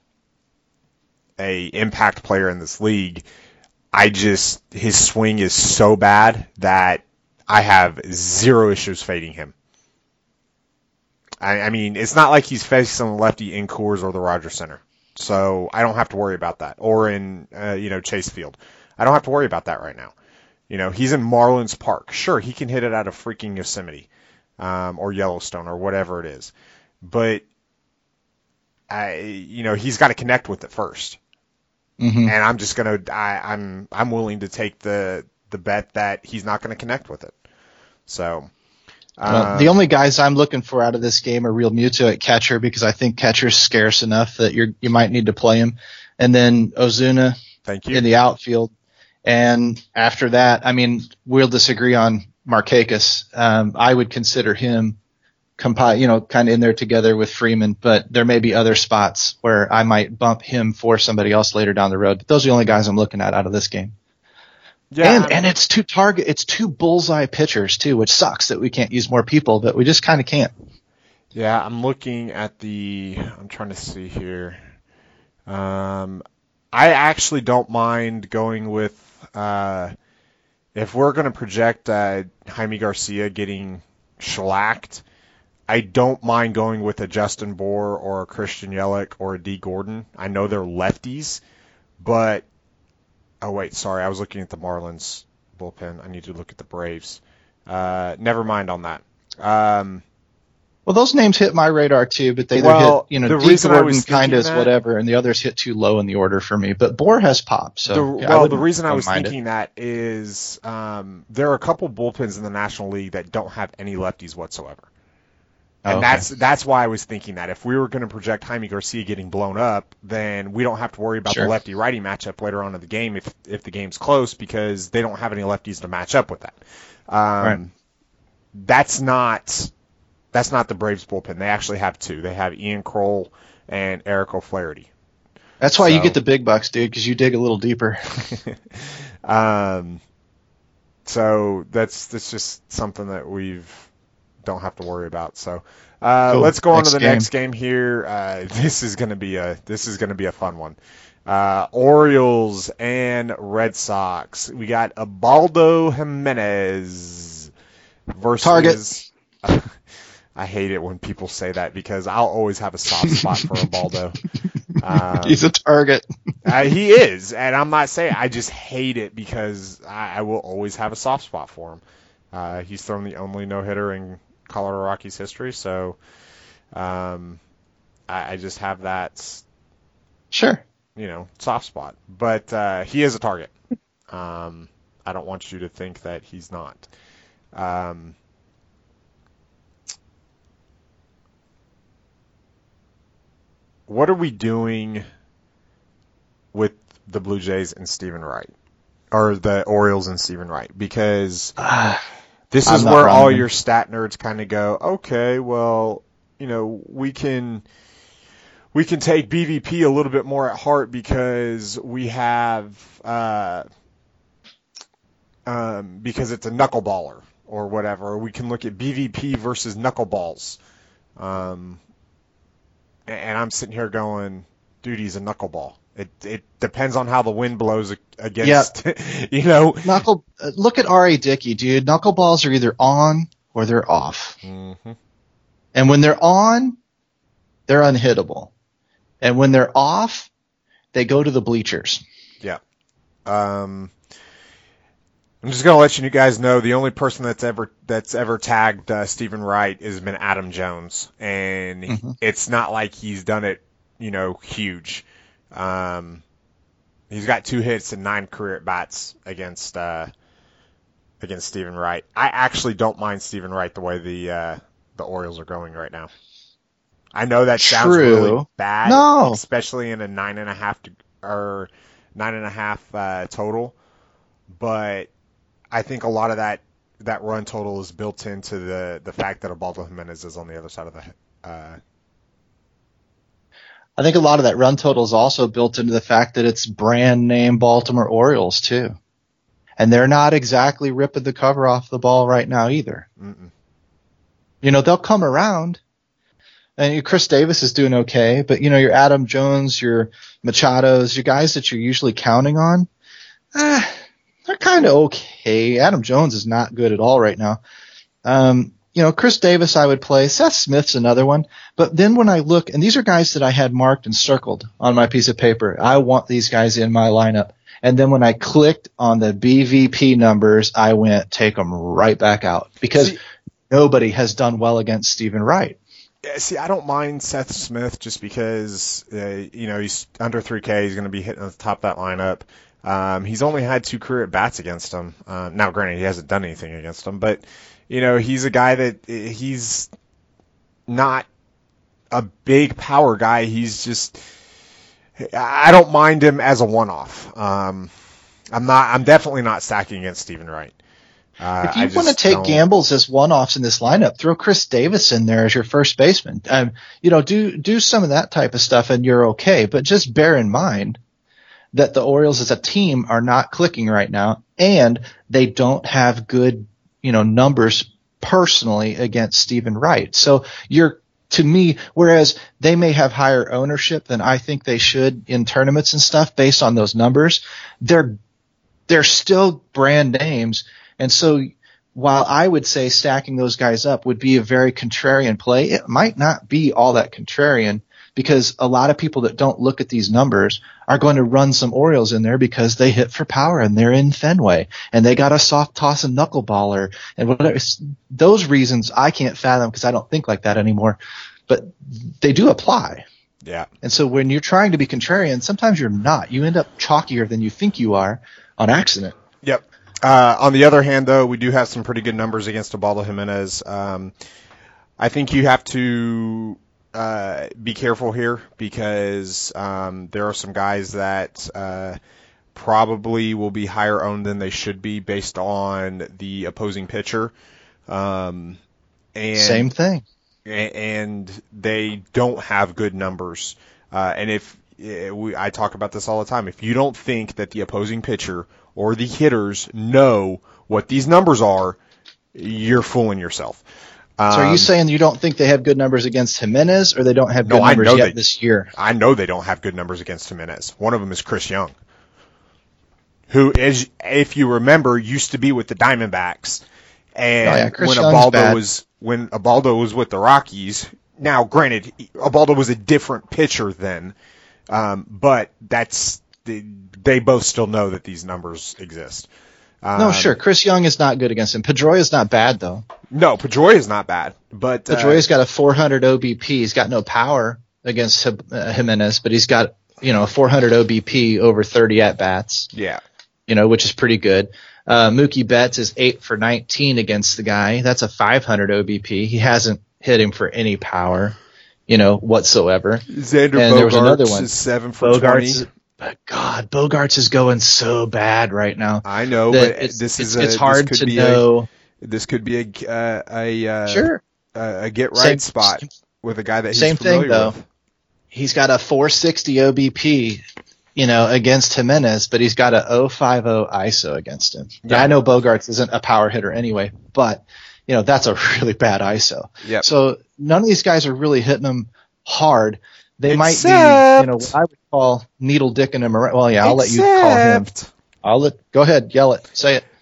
a impact player in this league. I just his swing is so bad that I have zero issues fading him. I, I mean, it's not like he's facing the lefty in Coors or the Rogers Center, so I don't have to worry about that. Or in uh, you know Chase Field, I don't have to worry about that right now. You know, he's in Marlins Park. Sure, he can hit it out of freaking Yosemite um, or Yellowstone or whatever it is, but I, you know, he's got to connect with it first. Mm-hmm. And I'm just gonna, I, I'm, I'm willing to take the the bet that he's not going to connect with it. So, well, um, the only guys I'm looking for out of this game are Real Muto at catcher, because I think catcher's scarce enough that you're you might need to play him, and then Ozuna thank you in the outfield. And after that, I mean, we'll disagree on Markakis. Um, I would consider him, compi- you know, kind of in there together with Freeman, but there may be other spots where I might bump him for somebody else later down the road. But those are the only guys I'm looking at out of this game. Yeah, and I mean, and it's two target, it's two bullseye pitchers too, which sucks that we can't use more people, but we just kind of can't. Yeah, I'm looking at the. I'm trying to see here. Um, I actually don't mind going with. Uh, if we're going to project uh, Jaime Garcia getting shellacked, I don't mind going with a Justin Bour or a Christian Yelich or a D. Gordon. I know they're lefties, but oh wait, sorry, I was looking at the Marlins bullpen. I need to look at the Braves. Uh, never mind on that. Um, Well, those names hit my radar too, but they either Well, hit, you know, the D. reason I Gordon was kind thinking of that- whatever, and the others hit too low in the order for me. But Bour has pop, so the, yeah, I well, the wouldn't- reason I wouldn't was mind it. thinking that is um, there are a couple bullpens in the National League that don't have any lefties whatsoever. And Oh, okay. that's that's why I was thinking that if we were going to project Jaime Garcia getting blown up, then we don't have to worry about Sure. the lefty-righty matchup later on in the game if if the game's close, because they don't have any lefties to match up with that. Um, Right. That's not that's not the Braves bullpen. They actually have two. They have Ian Kroll and Eric O'Flaherty. That's why So- you get the big bucks, dude, because you dig a little deeper. um, so that's that's just something that we've don't have to worry about. So uh, Cool. let's go on Next to the game. next game here. Uh, this is gonna be a this is gonna be a fun one. Uh, Orioles and Red Sox. We got Ubaldo Jimenez versus Target. I hate it when people say that because I'll always have a soft spot for Ubaldo. Um, He's a target. uh, he is, and I'm not saying I just hate it because I, I will always have a soft spot for him. Uh, he's thrown the only no-hitter in Colorado Rockies history, so um, I, I just have that, Sure. you know, soft spot. But uh, he is a target. Um, I don't want you to think that he's not. Um, what are we doing with the Blue Jays and Stephen Wright? Or the Orioles and Stephen Wright? Because this I'm is not where all running. your stat nerds kind of go, okay, well, you know, we can we can take B V P a little bit more at heart because we have uh, um, because it's a knuckleballer or whatever. We can look at B V P versus knuckleballs. Um, and I'm sitting here going, dude, he's a knuckleball. It it depends on how the wind blows against, you know. Knuckle. Uh, look at R A. Dickey, dude. Knuckleballs are either on or they're off. Mm-hmm. And when they're on, they're unhittable. And when they're off, they go to the bleachers. Yeah. Um, I'm just gonna let you guys know the only person that's ever that's ever tagged uh, Stephen Wright has been Adam Jones, and Mm-hmm. it's not like he's done it, you know, huge. Um, he's got two hits and nine career at bats against uh, against Stephen Wright. I actually don't mind Stephen Wright the way the uh, the Orioles are going right now. I know that sounds True. really bad, No. especially in a nine and a half to, or nine and a half uh, total, but I think a lot of that that run total is built into the the fact that Ubaldo Jimenez is on the other side of the. Uh, I think a lot of that run total is also built into the fact that it's brand name Baltimore Orioles too. And they're not exactly ripping the cover off the ball right now either. mm-mm. You know, they'll come around. And Chris Davis is doing okay, but you know, your Adam Jones, your Machados, your guys that you're usually counting on, ah, they're kind of okay. Adam Jones is not good at all right now. Um, you know, Chris Davis I would play. Seth Smith's another one. But then when I look, and these are guys that I had marked and circled on my piece of paper. I want these guys in my lineup. And then when I clicked on the B V P numbers, I went, take them right back out. Because See- nobody has done well against Stephen Wright. Yeah, see, I don't mind Seth Smith just because uh, you know he's under three K. He's going to be hitting at the top of that lineup. Um, he's only had two career at bats against him. Uh, now, granted, he hasn't done anything against him, but you know he's a guy that he's not a big power guy. He's just I don't mind him as a one-off. Um, I'm not. I'm definitely not stacking against Stephen Wright. Uh, If you I want to just take don't- gambles as one-offs in this lineup, throw Chris Davis in there as your first baseman. Um, you know, do do some of that type of stuff, and you're okay. But just bear in mind that the Orioles as a team are not clicking right now, and they don't have good, you know, numbers personally against Stephen Wright. So you're, to me, whereas they may have higher ownership than I think they should in tournaments and stuff based on those numbers, they're they're still brand names. And so while I would say stacking those guys up would be a very contrarian play, it might not be all that contrarian because a lot of people that don't look at these numbers are going to run some Orioles in there because they hit for power and they're in Fenway and they got a soft toss and knuckleballer and whatever. Those reasons I can't fathom because I don't think like that anymore, but they do apply. Yeah. And so when you're trying to be contrarian, sometimes you're not. You end up chalkier than you think you are on accident. Yep. Uh, on the other hand, though, we do have some pretty good numbers against Ubaldo Jimenez. Um, I think you have to uh, be careful here because um, there are some guys that uh, probably will be higher owned than they should be based on the opposing pitcher. Um, and, Same thing. And they don't have good numbers. Uh, and if we, I talk about this all the time, if you don't think that the opposing pitcher or the hitters know what these numbers are, you're fooling yourself. Um, so are you saying you don't think they have good numbers against Jimenez, or they don't have good no, numbers I know yet they, this year? I know they don't have good numbers against Jimenez. One of them is Chris Young, who, is, if you remember, used to be with the Diamondbacks. And oh, yeah, Chris when Young's Ubaldo bad. was when Ubaldo was with the Rockies, now granted, Ubaldo was a different pitcher then, um, but that's they, they both still know that these numbers exist. Um, No, sure. Chris Young is not good against him. Pedroia is not bad, though. No, Pedroia is not bad, but uh, Pedroia's got a four hundred O B P. He's got no power against uh, Jimenez, but he's got, you know, a four hundred O B P over thirty at bats. Yeah, you know, which is pretty good. Uh, Mookie Betts is eight for nineteen against the guy. That's a five hundred O B P. He hasn't hit him for any power, you know, whatsoever. Xander and there was another Bogaerts one. is seven for Bogarts twenty. is, God, Bogarts is going so bad right now. I know, that but it's, this it's, is a, it's hard this could to be know. A, this could be a uh, a uh, Sure, a, a get right same, spot with a guy that he's same familiar thing though. with. He's got a four sixty O B P, you know, against Jimenez, but he's got a oh five oh I S O against him. Yeah. I know Bogarts isn't a power hitter anyway, but you know that's a really bad I S O. Yep. So none of these guys are really hitting them hard. They might be, Except- you know, what I would call needle dicking him around. Well, yeah, I'll let you call him. Except I'll let go ahead, yell it, say it.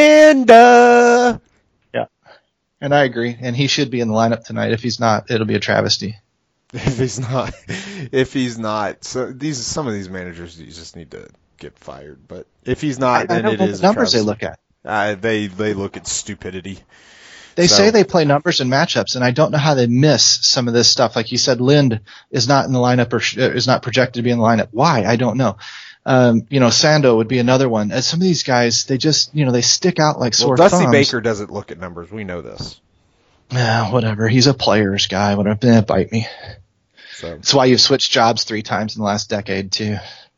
Panda. Yeah, and I agree. And he should be in the lineup tonight. If he's not, it'll be a travesty. If he's not, if he's not, so these some of these managers you just need to get fired. But if he's not, I, then I don't it know is the numbers a they travesty. look at. Uh, they they look at stupidity. They So- say they play numbers and matchups, and I don't know how they miss some of this stuff. Like you said, Lind is not in the lineup or sh- is not projected to be in the lineup. Why? I don't know. Um, you know, Sando would be another one. And some of these guys, they just, you know, they stick out like sore Well, Dusty thumbs. Baker doesn't look at numbers. We know this. Yeah, whatever. He's a player's guy. Whatever. Eh, bite me. So That's why you've switched jobs three times in the last decade too.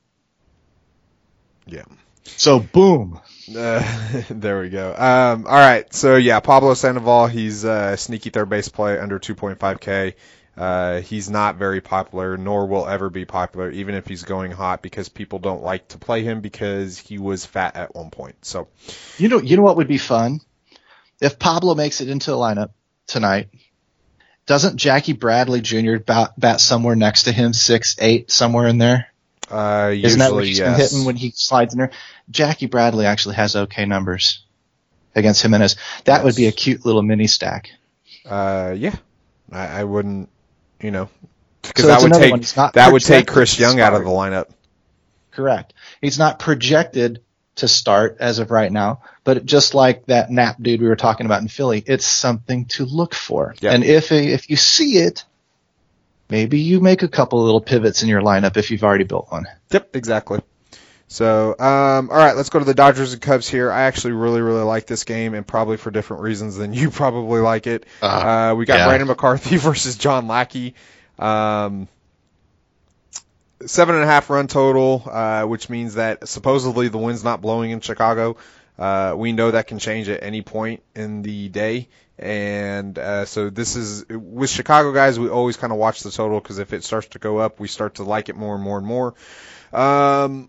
yeah. So boom. Uh, there we go. Um, all right. So yeah, Pablo Sandoval, he's a sneaky third base play under two point five K. Uh, he's not very popular, nor will ever be popular, even if he's going hot, because people don't like to play him because he was fat at one point. So You know, you know what would be fun? If Pablo makes it into the lineup tonight, doesn't Jackie Bradley Junior bat, bat somewhere next to him, six eight, somewhere in there? uh, usually Isn't that what he's yes. been hitting when he slides in there? Jackie Bradley actually has okay numbers against Jimenez. That Yes. would be a cute little mini stack. Uh, yeah, I, I wouldn't, you know, because So that that's would another take one. He's not that would take projected Chris to Young out of start. the lineup. Correct. He's not projected to start as of right now, but just like that Knapp dude we were talking about in Philly, it's something to look for. Yeah. And if if you see it, maybe you make a couple little pivots in your lineup if you've already built one. Yep, exactly. So, um, all right, let's go to the Dodgers and Cubs here. I actually really, really like this game, and probably for different reasons than you probably like it. Uh, Uh, we got yeah. Brandon McCarthy versus John Lackey. Um, seven and a half run total, uh, which means that supposedly the wind's not blowing in Chicago. Uh, we know that can change at any point in the day. And uh, so this is, with Chicago guys, we always kind of watch the total because if it starts to go up, we start to like it more and more and more. Um,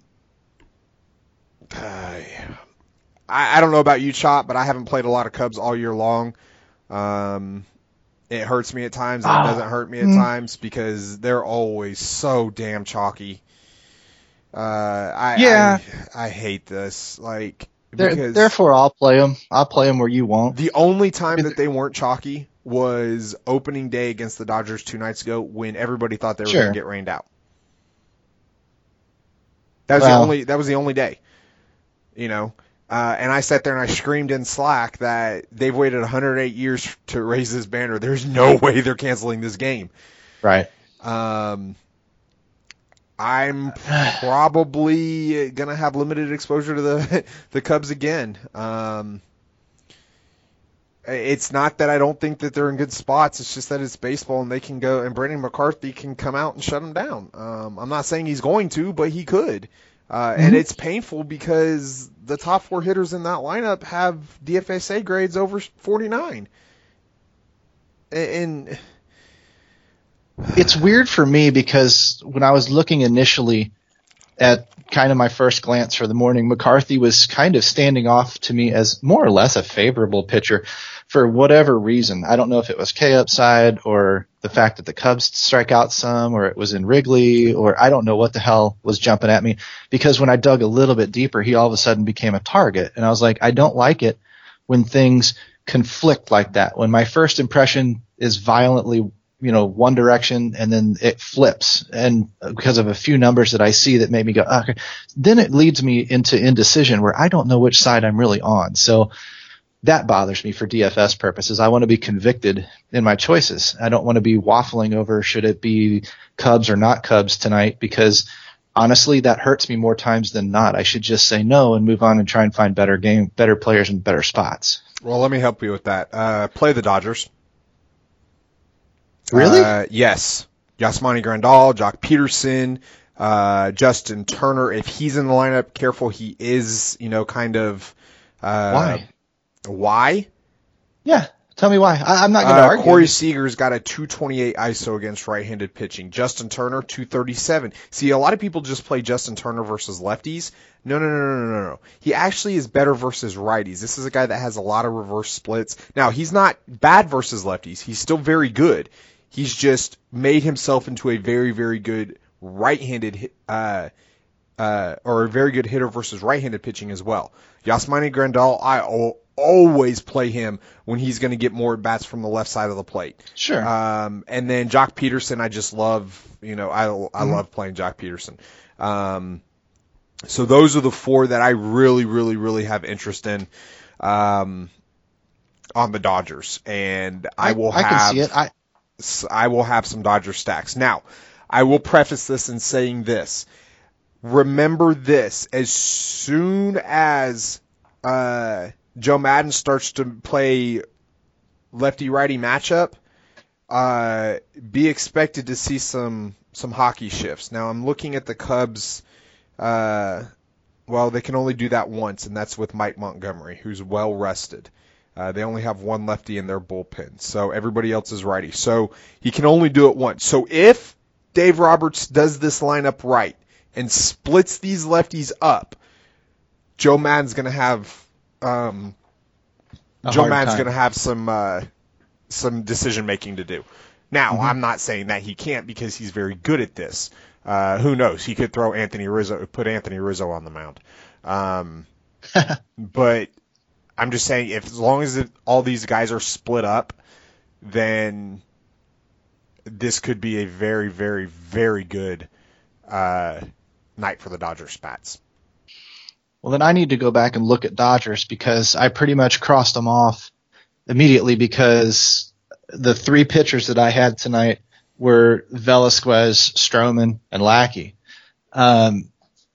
I, I don't know about you, Chop, but I haven't played a lot of Cubs all year long. Um, it hurts me at times and it doesn't hurt me at Mm. times because they're always so damn chalky. Uh, I, Yeah. I, I hate this. Like, There, because therefore, I'll play them. I'll play them where you won't. the only time that they weren't chalky was opening day against the Dodgers two nights ago when everybody thought they were Sure. going to get rained out. That was Well- the only. That was the only day. You know, uh, and I sat there and I screamed in Slack that they've waited one hundred eight years to raise this banner. There's no way they're canceling this game. Right. Um, I'm probably gonna have limited exposure to the the Cubs again. Um, It's not that I don't think that they're in good spots. It's just that it's baseball, and they can go, and Brandon McCarthy can come out and shut them down. Um, I'm not saying he's going to, but he could. Uh, mm-hmm. And it's painful because the top four hitters in that lineup have D F S A grades over forty-nine. And it's weird for me because when I was looking initially at kind of my first glance for the morning, McCarthy was kind of standing off to me as more or less a favorable pitcher for whatever reason. I don't know if it was K upside or the fact that the Cubs strike out some, or it was in Wrigley, or I don't know what the hell was jumping at me, because when I dug a little bit deeper, he all of a sudden became a target. And I was like, I don't like it when things conflict like that. When my first impression is violently, you know, one direction and then it flips, and because of a few numbers that I see that made me go, okay, then it leads me into indecision where I don't know which side I'm really on. So that bothers me for D F S purposes. I want to be convicted in my choices. I don't want to be waffling over should it be Cubs or not Cubs tonight, because honestly, that hurts me more times than not. I should just say no and move on and try and find better game, better players and better spots. Well, let me help you with that. Uh, play the Dodgers. Really? Uh, yes. Yasmani Grandal, Jock Peterson, uh, Justin Turner. If he's in the lineup, careful. He is, you know, kind of. Uh, why? Why? Yeah. Tell me why. I, I'm not going to uh, argue. Corey Seager's got a two twenty-eight I S O against right-handed pitching. Justin Turner, two thirty-seven. See, a lot of people just play Justin Turner versus lefties. No, no, no, no, no, no. He actually is better versus righties. This is a guy that has a lot of reverse splits. Now, he's not bad versus lefties. He's still very good. He's just made himself into a very, very good right-handed uh, uh, or a very good hitter versus right-handed pitching as well. Yasmani Grandal, I o- always play him when he's going to get more at-bats from the left side of the plate. Sure. Um, and then Jock Peterson, I just love, you know, I, I mm-hmm. love playing Jock Peterson. Um, so those are the four that I really, really, really have interest in um, on the Dodgers. And I, I will I have... can see it. I... I will have some Dodger stacks. Now, I will preface this in saying this. Remember this. As soon as uh, Joe Madden starts to play lefty-righty matchup, uh, be expected to see some some hockey shifts. Now, I'm looking at the Cubs. Uh, well, they can only do that once, and that's with Mike Montgomery, who's well-rested. Uh, they only have one lefty in their bullpen, so everybody else is righty. So he can only do it once. So if Dave Roberts does this lineup right and splits these lefties up, Joe Madden's going to have um, Joe Madden's going to have some uh, some decision making to do. Now, mm-hmm. I'm not saying that he can't, because he's very good at this. Uh, who knows? He could throw Anthony Rizzo, put Anthony Rizzo on the mound. Um, but I'm just saying, if as long as it, all these guys are split up, then this could be a very, very, very good uh, night for the Dodgers spats. Well, then I need to go back and look at Dodgers, because I pretty much crossed them off immediately, because the three pitchers that I had tonight were Velasquez, Stroman, and Lackey. Um,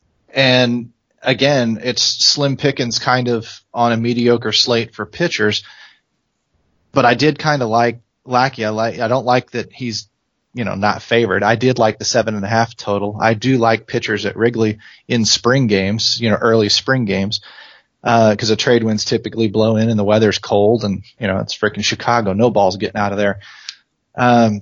and again, it's slim pickings kind of on a mediocre slate for pitchers, but I did kind of like Lackey. I like, I don't like that he's, you know, not favored. I did like the seven and a half total. I do like pitchers at Wrigley in spring games, you know, early spring games, uh, cause the trade winds typically blow in and the weather's cold, and, you know, it's freaking Chicago. No ball's getting out of there. Um,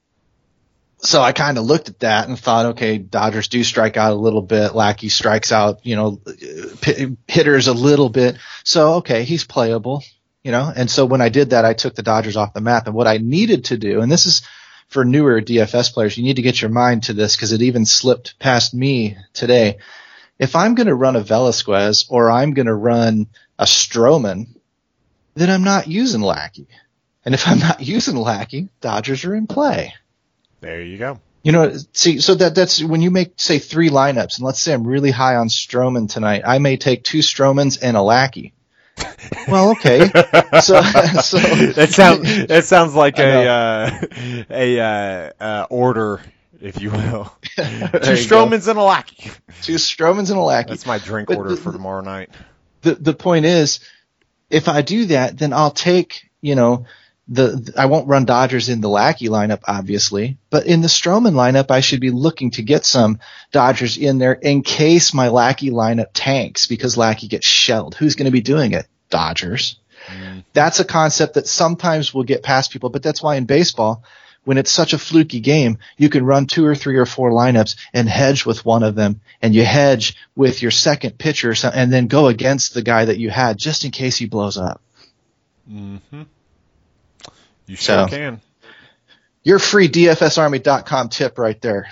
So I kind of looked at that and thought, okay, Dodgers do strike out a little bit. Lackey strikes out, you know, p- hitters a little bit. So, okay, he's playable, you know. And so when I did that, I took the Dodgers off the map. And what I needed to do, and this is for newer D F S players, you need to get your mind to this, because it even slipped past me today. If I'm going to run a Velasquez or I'm going to run a Stroman, then I'm not using Lackey. And if I'm not using Lackey, Dodgers are in play. There you go. You know, see, so that that's when you make, say, three lineups, and let's say I'm really high on Stroman tonight, I may take two Stromans and a Lackey. Well, okay. so, so that sounds that sounds like a uh, a uh, uh, order, if you will. Two Stromans go. and a Lackey. Two Stromans and a Lackey. That's my drink but order the, for tomorrow night. The the point is, if I do that, then I'll take you know, the I won't run Dodgers in the Lackey lineup, obviously, but in the Stroman lineup, I should be looking to get some Dodgers in there in case my Lackey lineup tanks because Lackey gets shelled. Who's going to be doing it? Dodgers. Mm. That's a concept that sometimes will get past people, but that's why in baseball, when it's such a fluky game, you can run two or three or four lineups and hedge with one of them, and you hedge with your second pitcher and then go against the guy that you had just in case he blows up. Mm-hmm. You sure so, can. Your free D F S Army dot com tip right there.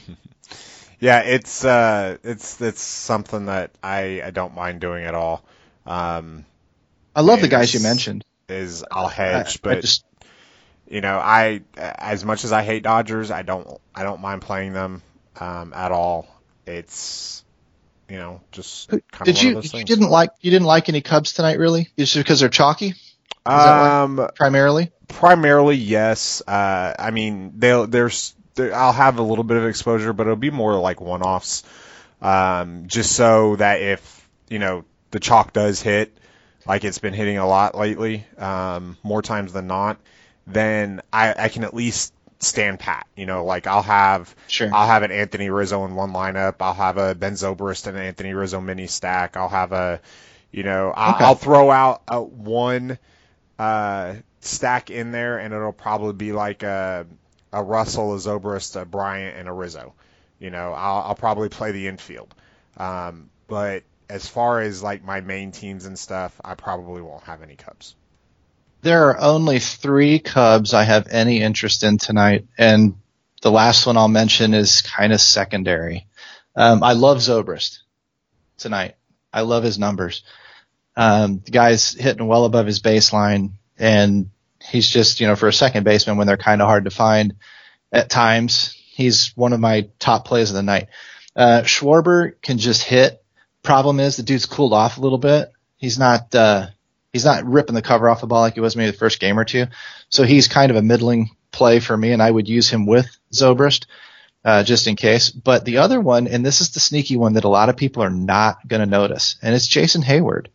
Yeah, it's uh, it's it's something that I, I don't mind doing at all. Um, I love the guys you mentioned. Is I'll hedge, I, but I just, you know, I as much as I hate Dodgers, I don't I don't mind playing them um, at all. It's you know just kind of did one you of those you things. didn't like you didn't like any Cubs tonight, really? Just because they're chalky? Is um, that why? Primarily. Primarily, yes. Uh, I mean, they'll there's there, I'll have a little bit of exposure, but it'll be more like one-offs, um, just so that if you know the chalk does hit, like it's been hitting a lot lately, um, more times than not, then I, I can at least stand pat. You know, like I'll have sure. I'll have an Anthony Rizzo in one lineup. I'll have a Ben Zobrist and an Anthony Rizzo mini stack. I'll have a, you know, I'll, okay. I'll throw out a one. Uh, stack in there, and it'll probably be like a, a Russell, a Zobrist, a Bryant, and a Rizzo. You know, I'll, I'll probably play the infield. Um, but as far as like my main teams and stuff, I probably won't have any Cubs. There are only three Cubs I have any interest in tonight, and the last one I'll mention is kind of secondary. Um, I love Zobrist tonight. I love his numbers. Um, the guy's hitting well above his baseline, and he's just, you know, for a second baseman when they're kind of hard to find at times, he's one of my top plays of the night. Uh, Schwarber can just hit. Problem is the dude's cooled off a little bit. He's not, uh, he's not ripping the cover off the ball like he was maybe the first game or two. So he's kind of a middling play for me, and I would use him with Zobrist, uh, just in case. But the other one, and this is the sneaky one that a lot of people are not going to notice, and it's Jason Hayward.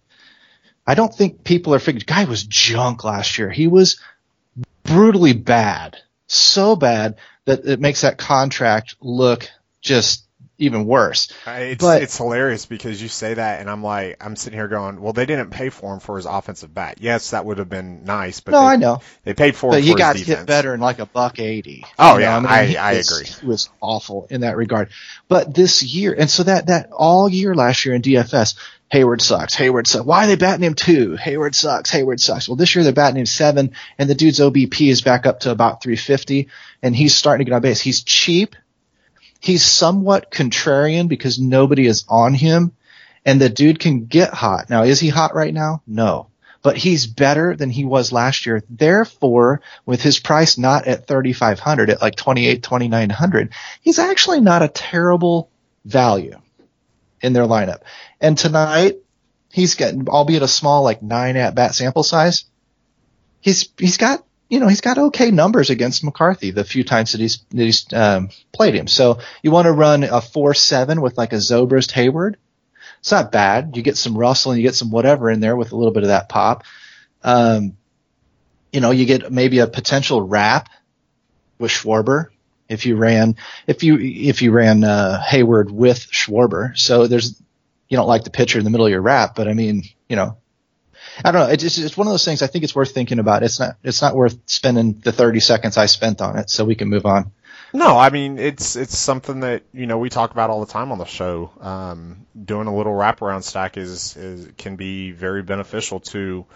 I don't think people are figuring, guy was junk last year. He was brutally bad. So bad that it makes that contract look just even worse. It's, but, it's hilarious because you say that, and I'm like, I'm sitting here going, well, they didn't pay for him for his offensive bat. Yes, that would have been nice, but no, they, I know they paid for him but for he his got defense. hit better in like a buck eighty. Oh you yeah, know? I, mean, I, I was, agree. He was awful in that regard. But this year, and so that that all year last year in D F S, Hayward sucks. Hayward sucks. Why are they batting him two? Hayward sucks. Hayward sucks. Well, this year they're batting him seven, and the dude's O B P is back up to about three fifty, and he's starting to get on base. He's cheap. He's somewhat contrarian because nobody is on him, and the dude can get hot. Now, is he hot right now? No. But he's better than he was last year. Therefore, with his price not at thirty-five hundred, at like twenty-eight, twenty-nine hundred, he's actually not a terrible value in their lineup. And tonight, he's got, albeit a small, like nine at-bat sample size, he's he's got, you know, he's got okay numbers against McCarthy the few times that he's that he's um, played him. So you want to run a four seven with like a Zobrist Hayward? It's not bad. You get some Russell and you get some whatever in there with a little bit of that pop. Um, you know, you get maybe a potential wrap with Schwarber if you ran if you if you ran uh, Hayward with Schwarber. So there's you don't like the pitcher in the middle of your wrap, but I mean, you know, I don't know. It's just, it's one of those things I think it's worth thinking about. It's not it's not worth spending the thirty seconds I spent on it, so we can move on. No, I mean, it's it's something that, you know, we talk about all the time on the show. Um, doing a little wraparound stack is, is can be very beneficial to,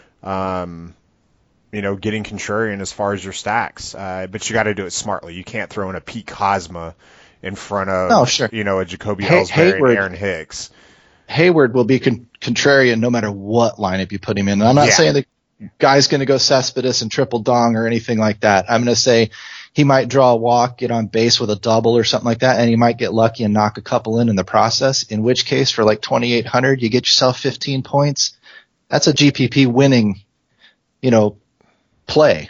um, you know, getting contrarian as far as your stacks. Uh, but you got to do it smartly. You can't throw in a Pete Cosma in front of, oh, sure. you know, a Jacoby Hay- Ellsbury Hayward, and Aaron Hicks. Hayward will be con- contrarian no matter what lineup you put him in. And I'm not yeah. saying the guy's going to go Cespedes and triple dong or anything like that. I'm going to say he might draw a walk, get on base with a double or something like that, and he might get lucky and knock a couple in in the process, in which case for like twenty-eight hundred, you get yourself fifteen points. That's a G P P winning, you know, play.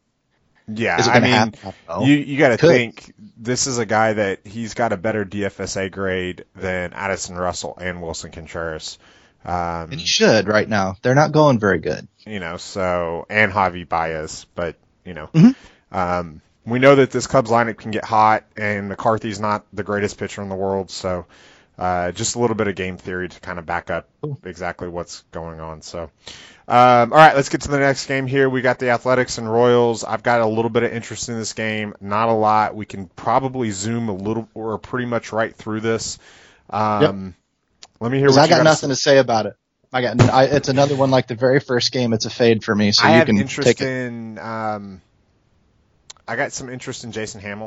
Yeah, I mean, happen? you you got to think this is a guy that he's got a better D F S A grade than Addison Russell and Wilson Contreras. Um, And he should right now. They're not going very good. You know, so, and Javi Baez, but, you know, Mm-hmm. um, we know that this Cubs lineup can get hot, and McCarthy's not the greatest pitcher in the world, so uh, just a little bit of game theory to kind of back up exactly what's going on. So, um, all right, let's get to the next game here. We got the Athletics and Royals. I've got a little bit of interest in this game, not a lot. We can probably zoom a little, or pretty much right through this. Um, Yep. Let me hear what I you got got nothing to say about it. I got. I, it's another one like the very first game. It's a fade for me. So I you have can interest take it. in. Um, I got some interest in Jason Hamill.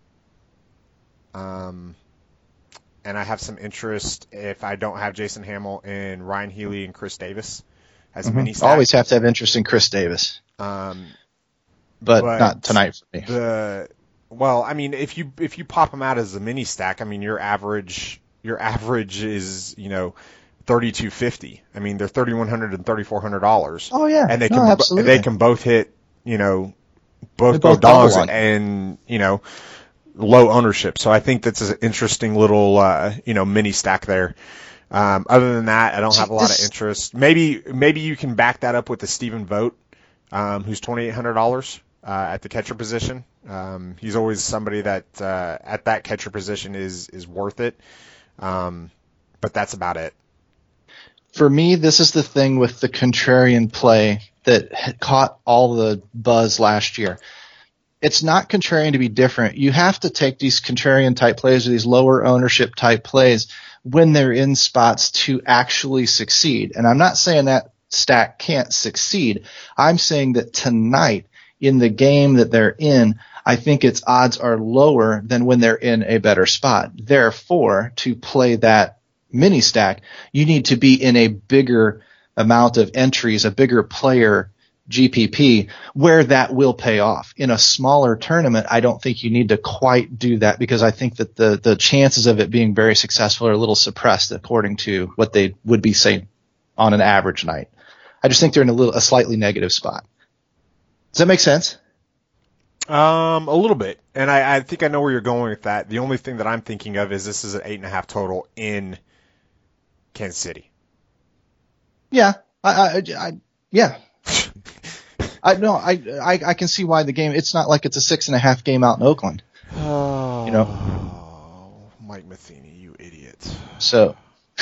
Um, and I have some interest, if I don't have Jason Hamill, in Ryan Healy and Chris Davis as a Mm-hmm. mini stack. Always have to have interest in Chris Davis, Um, but, but not tonight for me. the well, I mean, if you if you pop them out as a mini stack, I mean, your average your average is you know thirty-two fifty. I mean, they're thirty-one hundred and thirty-four hundred dollars. Oh yeah, And they no, can absolutely. they can both hit you know both They go both double dogs on. and you know low ownership. So I think that's an interesting little uh, you know mini stack there. Um, other than that, I don't See, have a lot this- of interest. Maybe maybe you can back that up with the Stephen Vogt, um, who's twenty-eight hundred dollars uh, at the catcher position. Um, he's always somebody that uh, at that catcher position is is worth it. Um, but that's about it. For me, this is the thing with the contrarian play that had caught all the buzz last year. It's not contrarian to be different. You have to take these contrarian type plays or these lower ownership type plays when they're in spots to actually succeed. And I'm not saying that stack can't succeed. I'm saying that tonight in the game that they're in, I think its odds are lower than when they're in a better spot. Therefore, to play that mini stack, you need to be in a bigger amount of entries, a bigger player G P P, where that will pay off. In a smaller tournament, I don't think you need to quite do that because I think that the, the chances of it being very successful are a little suppressed according to what they would be saying on an average night. I just think they're in a little, a slightly negative spot. Does that make sense? Um, a little bit, and I, I think I know where you're going with that. The only thing that I'm thinking of is this is an eight and a half total in Kansas City. Yeah, I, I, I yeah. I no, I, I I can see why the game. It's not like it's a six and a half game out in Oakland. Oh, You know. Mike Matheny, you idiot. So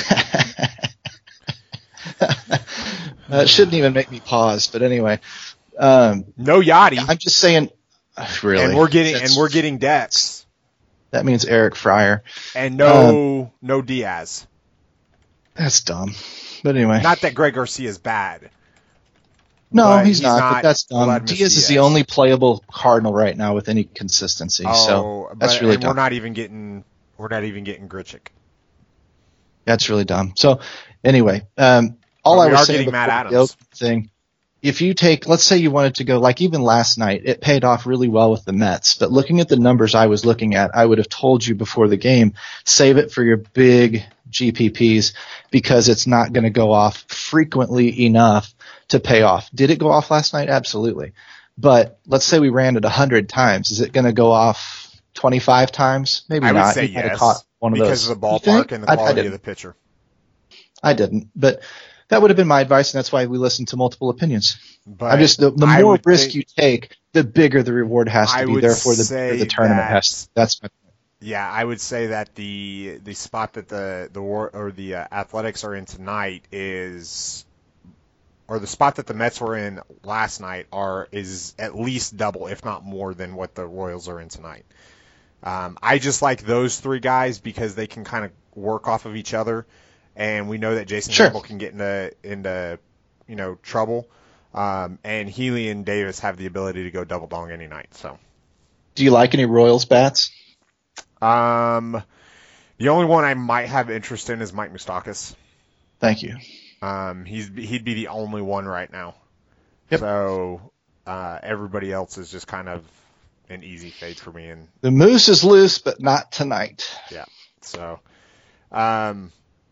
that shouldn't even make me pause. But anyway, um, No Yachty, I'm just saying. Really, and we're getting That's- and we're getting Dex, That means Eric Fryer. and no no Diaz. That's dumb. But anyway, Not that Greg Garcia is bad. no, but he's, he's not, not But that's dumb. Vladimir Diaz is the Diaz. only playable Cardinal right now with any consistency. Oh, so but that's really and dumb. we're not even getting we're not even getting Grichuk. That's really dumb. So anyway, um, all But I we was are saying getting Matt before the Adams. Oakland thing, if you take, let's say you wanted to go, like even last night, it paid off really well with the Mets. But looking at the numbers I was looking at, I would have told you before the game, save it for your big G P Ps because it's not going to go off frequently enough to pay off. Did it go off last night? Absolutely. But let's say we ran it one hundred times. Is it going to go off twenty-five times? Maybe I would not. say You might have yes caught one of because those. of the You ballpark think? and the I- I quality didn't. of the pitcher. I didn't, but that would have been my advice, and that's why we listen to multiple opinions. But I'm just the, the I more would risk think- you take, the bigger the reward has to I be. would Therefore, the say bigger the tournament that- has. To, that's my, Yeah, I would say that the the spot that the the war or the uh, Athletics are in tonight is, or the spot that the Mets were in last night are is at least double, if not more, than what the Royals are in tonight. Um, I just like those three guys because they can kind of work off of each other, and we know that Jason Sure. Campbell can get into into you know trouble, um, and Healy and Davis have the ability to go double dong any night. So. do you like any Royals bats? Um, the only one I might have interest in is Mike Moustakas. Thank you. Um, he's he'd be the only one right now. Yep. So uh, everybody else is just kind of an easy fade for me, and The moose is loose, but not tonight. yeah. So, um,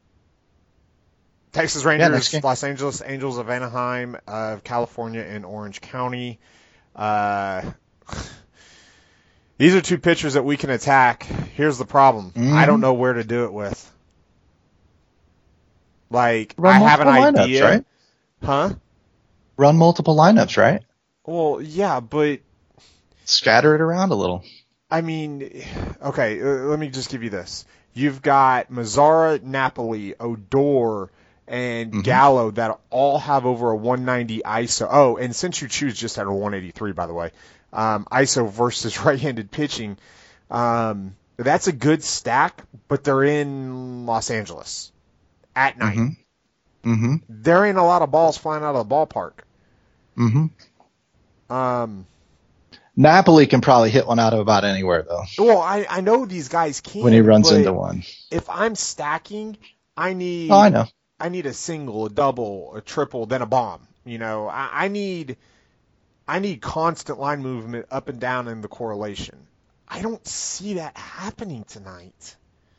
Texas Yeah, Rangers, next game. Los Angeles Angels of Anaheim, of California, and Orange County. Uh, these are two pitchers that we can attack. Here's the problem: Mhm. I don't know where to do it with. Like, Run I have an multiple lineups, idea. right? Huh? Run multiple lineups, right? Well, yeah, but Scatter it around a little. I mean, okay, uh, let me just give you this. You've got Mazzara, Napoli, Odor, and Mm-hmm. Gallo that all have over a one ninety I S O. Oh, and since you choose just at a one eighty-three, by the way, um, I S O versus right-handed pitching, um, that's a good stack, but they're in Los Angeles at night. Mm-hmm. Mm-hmm. There ain't a lot of balls flying out of the ballpark. Mm-hmm. Um, Napoli can probably hit one out of about anywhere, though, well, I, I know these guys can. when he runs but into one. if I'm stacking, I need Oh, I know. I need a single, a double, a triple, then a bomb. You know, I, I need I need constant line movement up and down in the correlation. I don't see that happening tonight.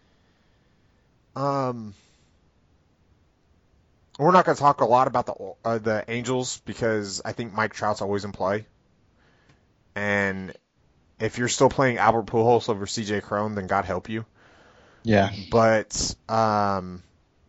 Um, we're not going to talk a lot about the uh, the Angels because I think Mike Trout's always in play. And if you're still playing Albert Pujols over C J Cron, then God help you. Yeah. But um,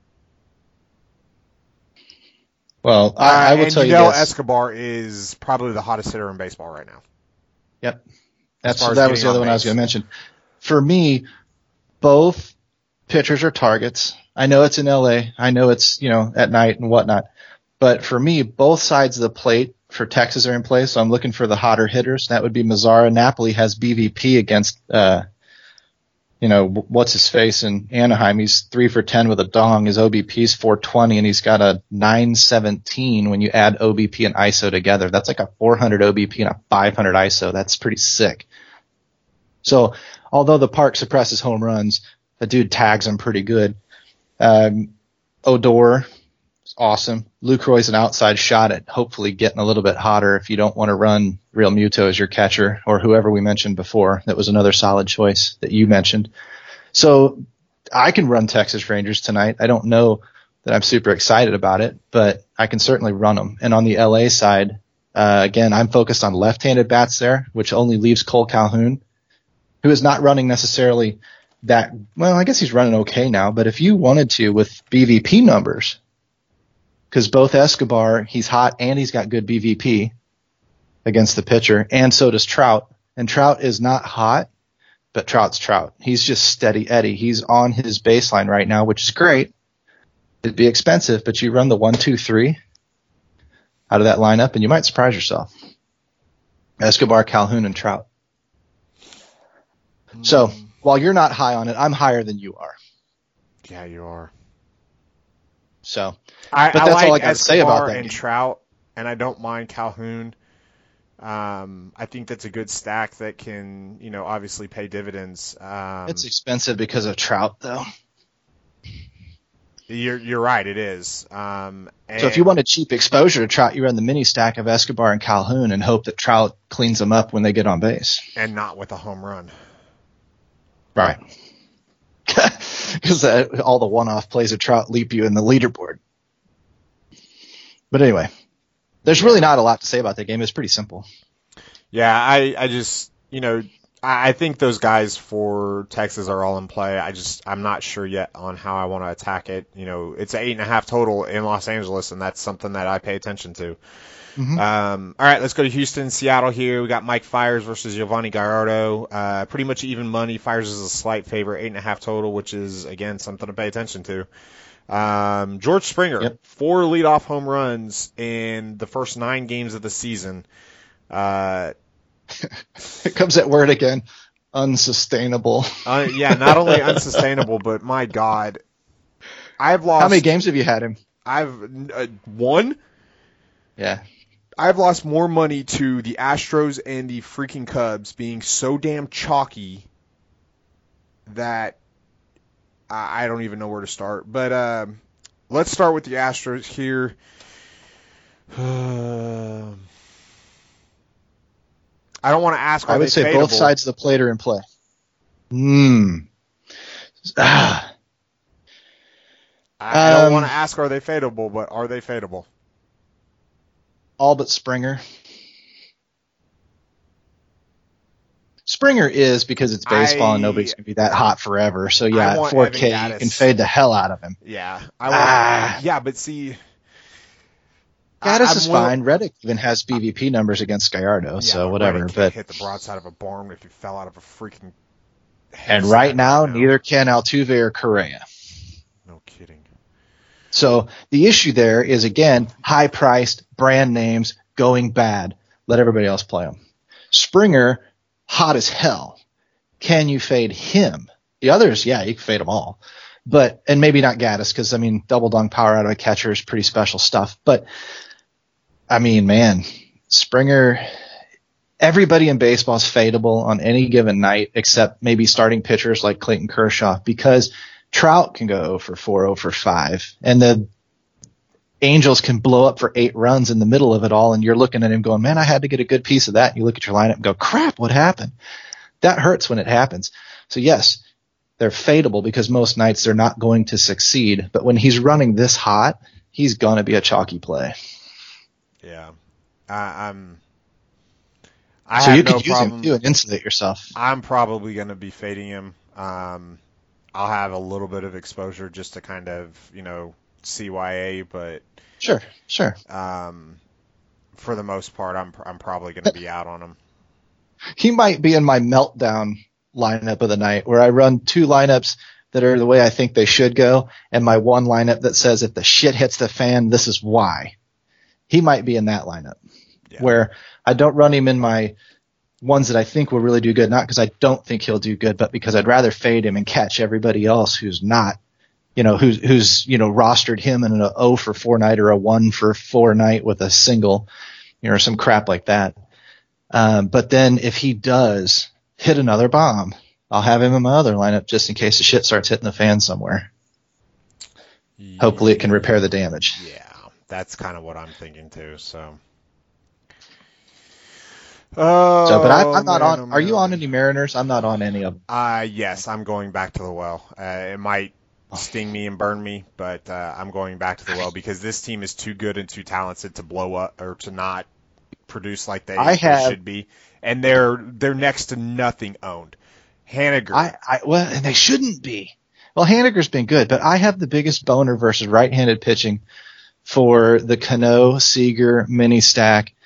Well, I, I will and tell you Yudel this. Escobar is probably the hottest hitter in baseball right now. Yep. That's far as that was getting the other on one I was base. going to mention. For me, both pitchers are targets. I know it's in L A. I know it's, you know, at night and whatnot. But for me, both sides of the plate for Texas are in play, so I'm looking for the hotter hitters. That would be Mazzara. Napoli has B V P against, uh, you know, what's his face in Anaheim. He's three for ten with a dong. His O B P is four twenty, and he's got a nine seventeen when you add O B P and I S O together. That's like a four hundred O B P and a five hundred I S O. That's pretty sick. So, although the park suppresses home runs, the dude tags them pretty good. Um, Odor is awesome. Lucroy's an outside shot at hopefully getting a little bit hotter if you don't want to run Real Muto as your catcher or whoever we mentioned before. That was another solid choice that you mentioned. So I can run Texas Rangers tonight. I don't know that I'm super excited about it, but I can certainly run them. And on the L A side, uh, again, I'm focused on left-handed bats there, which only leaves Cole Calhoun, who is not running necessarily that well. I guess he's running okay now, but if you wanted to with B V P numbers, because both Escobar, he's hot and he's got good B V P against the pitcher, and so does Trout. And Trout is not hot, but Trout's Trout. He's just steady Eddie. He's on his baseline right now, which is great. It'd be expensive, but you run the one, two, three out of that lineup, and you might surprise yourself. Escobar, Calhoun, and Trout. So while you're not high on it, I'm higher than you are. Yeah, you are. So, I, but I that's like all I got to say about that and game. Trout, and I don't mind Calhoun. Um, I think that's a good stack that can, you know, obviously pay dividends. Um, It's expensive because of Trout, though. You're you're right, it is. Um, and, So if you want a cheap exposure to Trout, you run the mini stack of Escobar and Calhoun and hope that Trout cleans them up when they get on base. and not with a home run. Right. Because uh, all the one-off plays of Trout leap you in the leaderboard. But anyway, there's really not a lot to say about that game. It's pretty simple. Yeah, I, I just, you know, I, I think those guys for Texas are all in play. I just, I'm not sure yet on how I want to attack it. You know, it's an eight and a half total in Los Angeles, and that's something that I pay attention to. Mm-hmm. Um, all right, let's go to Houston, Seattle here. We got Mike Fiers versus Giovanni Gallardo. Uh, pretty much even money. Fiers is a slight favorite, eight and a half total, which is, again, something to pay attention to. Um, George Springer, Yep. four leadoff home runs in the first nine games of the season. Uh, It comes at word again. Unsustainable. uh, yeah, not only unsustainable, but my God, I've lost. How many games have you had him? I've uh, one. Yeah. I've lost more money to the Astros and the freaking Cubs being so damn chalky that I, I don't even know where to start. But uh, let's start with the Astros here. Uh, I don't want to ask. Are I would they say fadeable? both sides of the plate are in play. Hmm. Ah. I, I don't Um, want to ask. Are they fadeable? But are they fadeable? All but Springer. Springer is because it's baseball I, and nobody's going to be that hot forever. So, yeah, I at want four Evan K, Gattis. you can fade the hell out of him. Yeah. I want, Ah. yeah, but see. Gattis I'm is will- fine. Reddick even has B V P numbers against Gallardo, Yeah, so but whatever. Reddick But can't hit the broadside of a barn if he fell out of a freaking. And right now, right now, neither can Altuve or Correa. No kidding. So the issue there is, again, high-priced brand names going bad. Let everybody else play them. Springer, hot as hell. Can you fade him? The others, yeah, you can fade them all. But, and maybe not Gattis, because, I mean, double dong power out of a catcher is pretty special stuff. But, I mean, man, Springer, everybody in baseball is fadeable on any given night except maybe starting pitchers like Clayton Kershaw, because Trout can go oh for four, oh for five, and the Angels can blow up for eight runs in the middle of it all, and you're looking at him going, man, I had to get a good piece of that. And you look at your lineup and go, crap, what happened? That hurts when it happens. So, yes, they're fadeable because most nights they're not going to succeed, but when he's running this hot, he's going to be a chalky play. Yeah. I, I'm I so have you no could use problem. him too and insulate yourself. I'm probably going to be fading him. Um, I'll have a little bit of exposure just to kind of, you know, C Y A, but Sure, sure. um, for the most part, I'm I'm probably going to be out on him. He might be in my meltdown lineup of the night, where I run two lineups that are the way I think they should go, and my one lineup that says if the shit hits the fan, this is why. He might be in that lineup, Yeah. where I don't run him in my ones that I think will really do good, not because I don't think he'll do good, but because I'd rather fade him and catch everybody else who's not, you know, who's, who's, you know, rostered him in an oh for four night or a one for four night with a single, you know, or some crap like that. Um, but then if he does hit another bomb, I'll have him in my other lineup just in case the shit starts hitting the fan somewhere. Hopefully it can repair the damage. Yeah, that's kind of what I'm thinking too. So. Oh, So, but I, I'm not man, on. oh, Are you man. on any Mariners? I'm not on any of them. Uh, yes, I'm going back to the well. Uh, it might sting me and burn me, but uh, I'm going back to the well because this team is too good and too talented to blow up or to not produce like they, I they have- should be. And they're they're next to nothing owned. Haniger. I, I well, and they shouldn't be. Well, Haniger's been good, but I have the biggest boner versus right-handed pitching for the Cano Seager mini stack.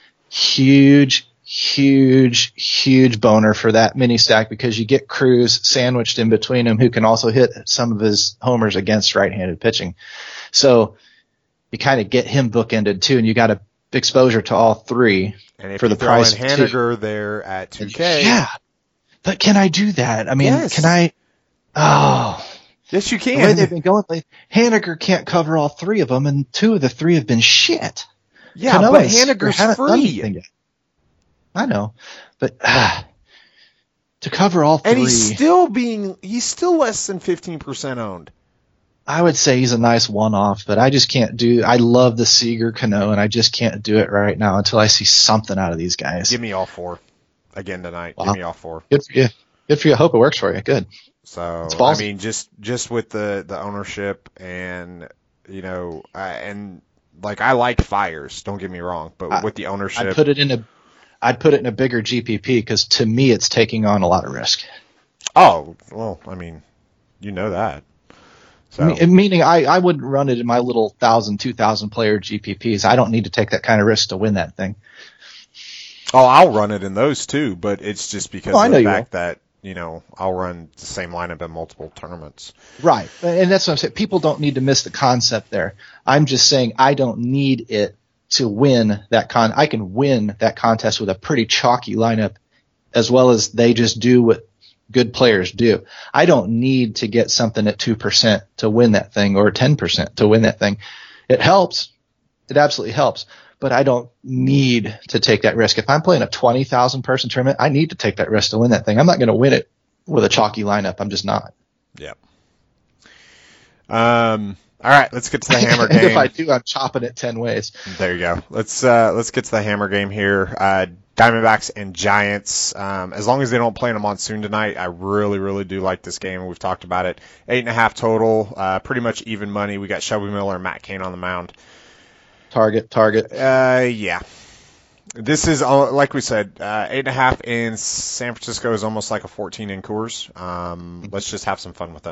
Huge, huge, huge boner for that mini stack because you get Cruz sandwiched in between them, who can also hit some of his homers against right-handed pitching. So you kind of get him bookended too, and you got a exposure to all three. and if for you the throw price in of two. Haniger there at two K, Yeah, but can I do that? I mean, Yes. can I? Oh. yes, you The way can. they've been going, like, Haniger can't cover all three of them, and two of the three have been shit. Yeah, Cano but and Seager Haniger's haven't done free. anything yet. I know, but uh, to cover all three, And he's still being he's still less than fifteen percent owned. I would say he's a nice one-off, but I just can't do. I love the Seager Cano, and I just can't do it right now until I see something out of these guys. Give me all four again tonight. Wow. Give me all four. Good for you. Good for you. I hope it works for you. Good. So It's I ballsy. mean, just just with the the ownership and you know uh, and like I like Fires. Don't get me wrong, but I- with the ownership, I'd put it in a. I'd put it in a bigger G P P because to me it's taking on a lot of risk. oh well, I mean, you know that. So Me- Meaning I, I wouldn't run it in my little thousand, two thousand player G P Ps. I don't need to take that kind of risk to win that thing. oh, I'll run it in those too, but it's just because Oh, I of know the you fact that you know I'll run the same lineup in multiple tournaments. Right. And that's what I'm saying. People don't need to miss the concept there. I'm just saying I don't need it to win that con. I can win that contest with a pretty chalky lineup as well as they just do what good players do. I don't need to get something at two percent to win that thing or ten percent to win that thing. It helps. It absolutely helps. But I don't need to take that risk. If I'm playing a twenty thousand person tournament, I need to take that risk to win that thing. I'm not going to win it with a chalky lineup. I'm just not. Yep. Um. All right, let's get to the hammer And game. if I do, I'm chopping it ten ways. There you go. Let's uh, let's get to the hammer game here. Uh, Diamondbacks and Giants. Um, as long as they don't play in a monsoon tonight, I really, really do like this game. We've talked about it. Eight and a half total. Uh, pretty much even money. We got Shelby Miller and Matt Cain on the mound. Target, target. Uh, yeah, This is, uh, like we said, uh, eight and a half in San Francisco is almost like a fourteen in Coors. Um, let's just have some fun with it.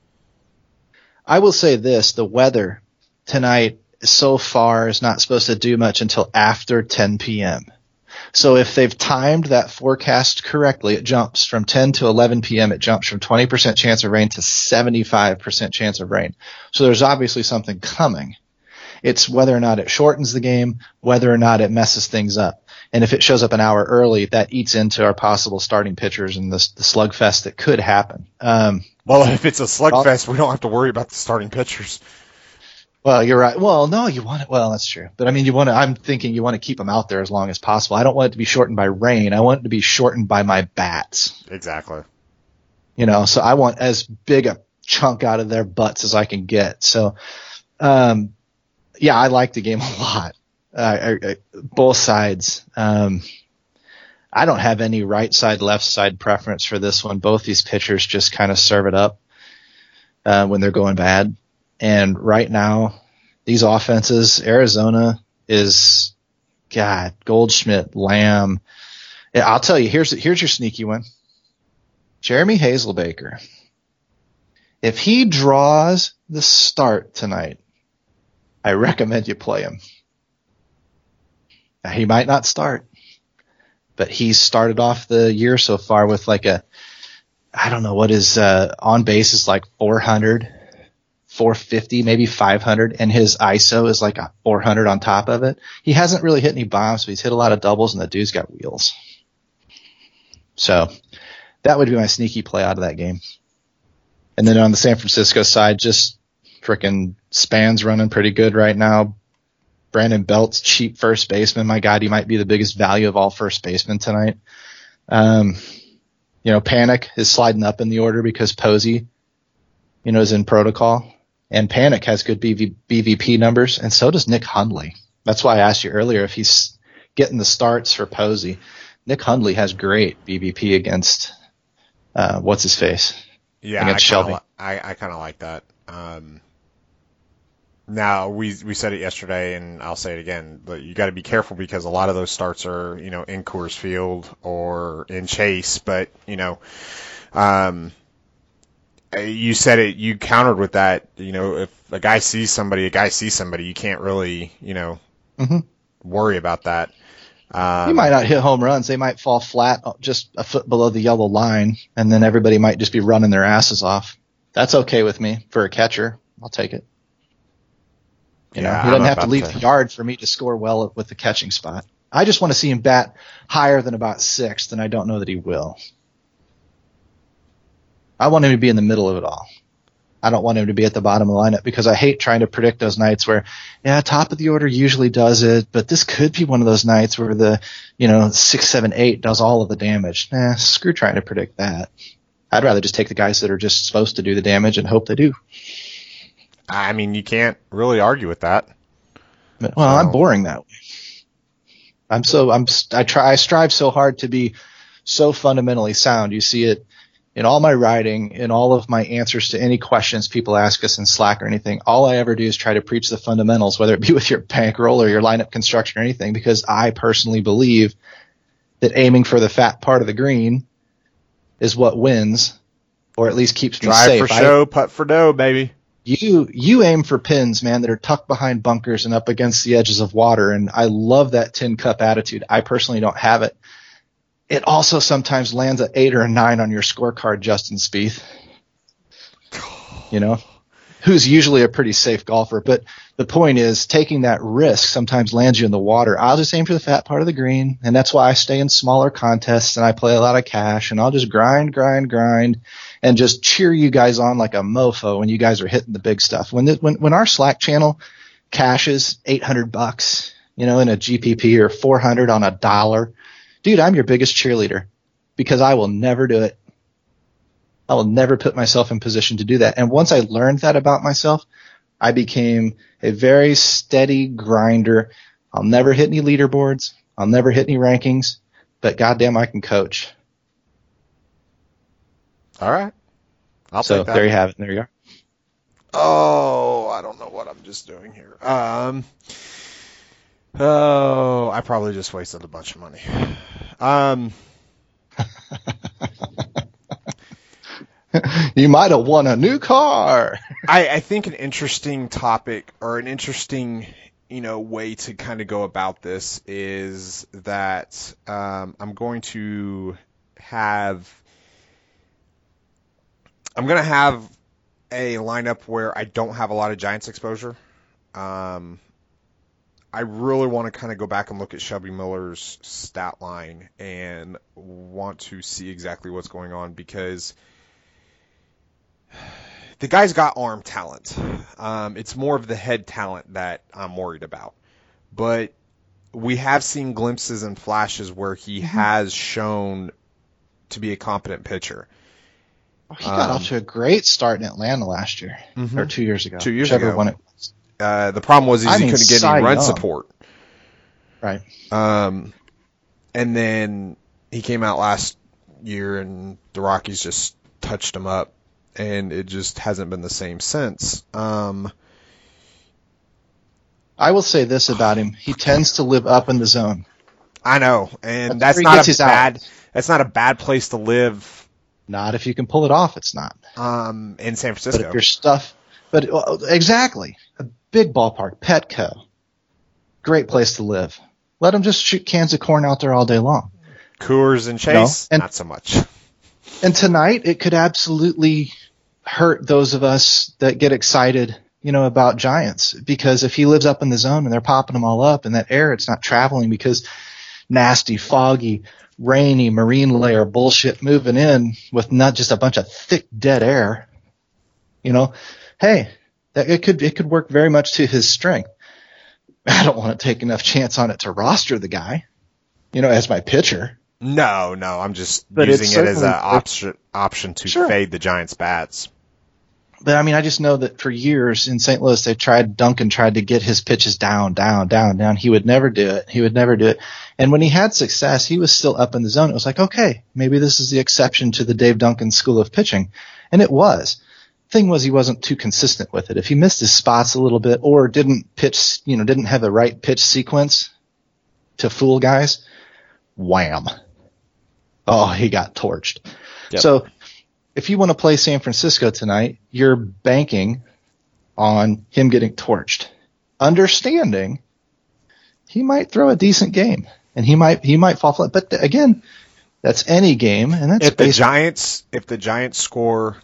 I will say this, the weather tonight so far is not supposed to do much until after ten p.m. So if they've timed that forecast correctly, it jumps from ten to eleven p.m. It jumps from twenty percent chance of rain to seventy-five percent chance of rain. So there's obviously something coming. It's whether or not it shortens the game, whether or not it messes things up. And if it shows up an hour early, that eats into our possible starting pitchers and the, the slugfest that could happen. Um, well, if it's a slugfest, we don't have to worry about the starting pitchers. Well, you're right. Well, no, you want it. Well, that's true. But I mean, you want to, I'm thinking you want to keep them out there as long as possible. I don't want it to be shortened by rain. I want it to be shortened by my bats. Exactly. You know, so I want as big a chunk out of their butts as I can get. So, um, yeah, I like the game a lot. Uh, I, I, both sides. Um, I don't have any right side, left side preference for this one. Both these pitchers just kind of serve it up uh, when they're going bad. And right now, these offenses, Arizona is, God, Goldschmidt, Lamb. I'll tell you, here's here's your sneaky one. Jeremy Hazelbaker. If he draws the start tonight, I recommend you play him. Now, he might not start, but he's started off the year so far with like a, I don't know what his uh, on base is like four hundred, four fifty, maybe five hundred, and his I S O is like a four hundred on top of it. He hasn't really hit any bombs, but he's hit a lot of doubles, and the dude's got wheels. So that would be my sneaky play out of that game. And then on the San Francisco side, just frickin' Span's running pretty good right now. Brandon Belt's cheap first baseman. My God, he might be the biggest value of all first basemen tonight. Um, you know, Panic is sliding up in the order because Posey, you know, is in protocol. And Panic has good B V, B V P numbers, and so does Nick Hundley. That's why I asked you earlier if he's getting the starts for Posey. Nick Hundley has great B V P against, uh, what's his face? Yeah, against I Shelby. Li- I, I kind of like that. Um, now, we we said it yesterday, and I'll say it again, but you got to be careful because a lot of those starts are, you know, in Coors Field or in Chase, but, you know, um, you said it, you countered with that, you know, if a guy sees somebody, a guy sees somebody, you can't really, you know, mm-hmm. worry about that. Um, you might not hit home runs. They might fall flat just a foot below the yellow line, and then everybody might just be running their asses off. That's okay with me for a catcher. I'll take it. You yeah, know, he doesn't I'm have to leave to... the yard for me to score well with the catching spot. I just want to see him bat higher than about sixth, and I don't know that he will. I want him to be in the middle of it all. I don't want him to be at the bottom of the lineup because I hate trying to predict those nights where, yeah, top of the order usually does it, but this could be one of those nights where the, you know, six, seven, eight does all of the damage. Nah, screw trying to predict that. I'd rather just take the guys that are just supposed to do the damage and hope they do. I mean, you can't really argue with that. But, well, so. I'm boring that way. I'm so I'm I try I strive so hard to be so fundamentally sound. You see it in all my writing, in all of my answers to any questions people ask us in Slack or anything. All I ever do is try to preach the fundamentals, whether it be with your bankroll or your lineup construction or anything, because I personally believe that aiming for the fat part of the green is what wins, or at least keeps me Drive safe. for show, I, putt for dough, baby. You you aim for pins, man, that are tucked behind bunkers and up against the edges of water, and I love that tin cup attitude. I personally don't have it. It also sometimes lands an eight or a nine on your scorecard, Justin Spieth. You know, who's usually a pretty safe golfer. But the point is, taking that risk sometimes lands you in the water. I'll just aim for the fat part of the green, and that's why I stay in smaller contests and I play a lot of cash, and I'll just grind, grind, grind, and just cheer you guys on like a mofo when you guys are hitting the big stuff. When the, when when our Slack channel cashes eight hundred bucks, you know, in a G P P or four hundred on a dollar, dude, I'm your biggest cheerleader because I will never do it. I will never put myself in position to do that. And once I learned that about myself, I became a very steady grinder. I'll never hit any leaderboards. I'll never hit any rankings, but goddamn, I can coach. All right. I'll so take that. There you have it. There you are. Oh, I don't know what I'm just doing here. Um, Oh, I probably just wasted a bunch of money. Um, You might have won a new car. I, I think an interesting topic or an interesting, you know, way to kind of go about this is that um, I'm going to have I'm going to have a lineup where I don't have a lot of Giants exposure. Um, I really want to kind of go back and look at Shelby Miller's stat line and want to see exactly what's going on because the guy's got arm talent. Um, it's more of the head talent that I'm worried about. But we have seen glimpses and flashes where he mm-hmm. has shown to be a competent pitcher. Oh, he got um, off to a great start in Atlanta last year, mm-hmm. or two years ago. Two years whichever ago. One it was. Uh, the problem was is I he mean, couldn't get any run young. support. Right. Um, and then he came out last year, and the Rockies just touched him up. And it just hasn't been the same since. Um, I will say this about him: he tends to live up in the zone. I know, and that's, that's not a bad. Out. That's not a bad place to live. Not if you can pull it off. It's not. Um, in San Francisco. But if your stuff, but uh, exactly, a big ballpark, Petco, great place to live. Let him just shoot cans of corn out there all day long. Coors and Chase, no? and, not so much. And tonight, it could absolutely hurt those of us that get excited, you know, about Giants, because if he lives up in the zone and they're popping them all up in that air, it's not traveling because nasty, foggy, rainy, marine layer bullshit moving in with not just a bunch of thick, dead air. You know, hey, that it could, it could work very much to his strength. I don't want to take enough chance on it to roster the guy, you know, as my pitcher. No, no, I'm just but using it as an option, option to sure. fade the Giants' bats. But, I mean, I just know that for years in Saint Louis, they tried, Duncan tried to get his pitches down, down, down, down. He would never do it. He would never do it. And when he had success, he was still up in the zone. It was like, okay, maybe this is the exception to the Dave Duncan school of pitching. And it was. Thing was, he wasn't too consistent with it. If he missed his spots a little bit or didn't pitch, you know, didn't have the right pitch sequence to fool guys, wham. Oh, he got torched. Yep. So if you want to play San Francisco tonight, you're banking on him getting torched, understanding he might throw a decent game and he might he might fall flat. But again, that's any game, and that's if the Giants if the Giants score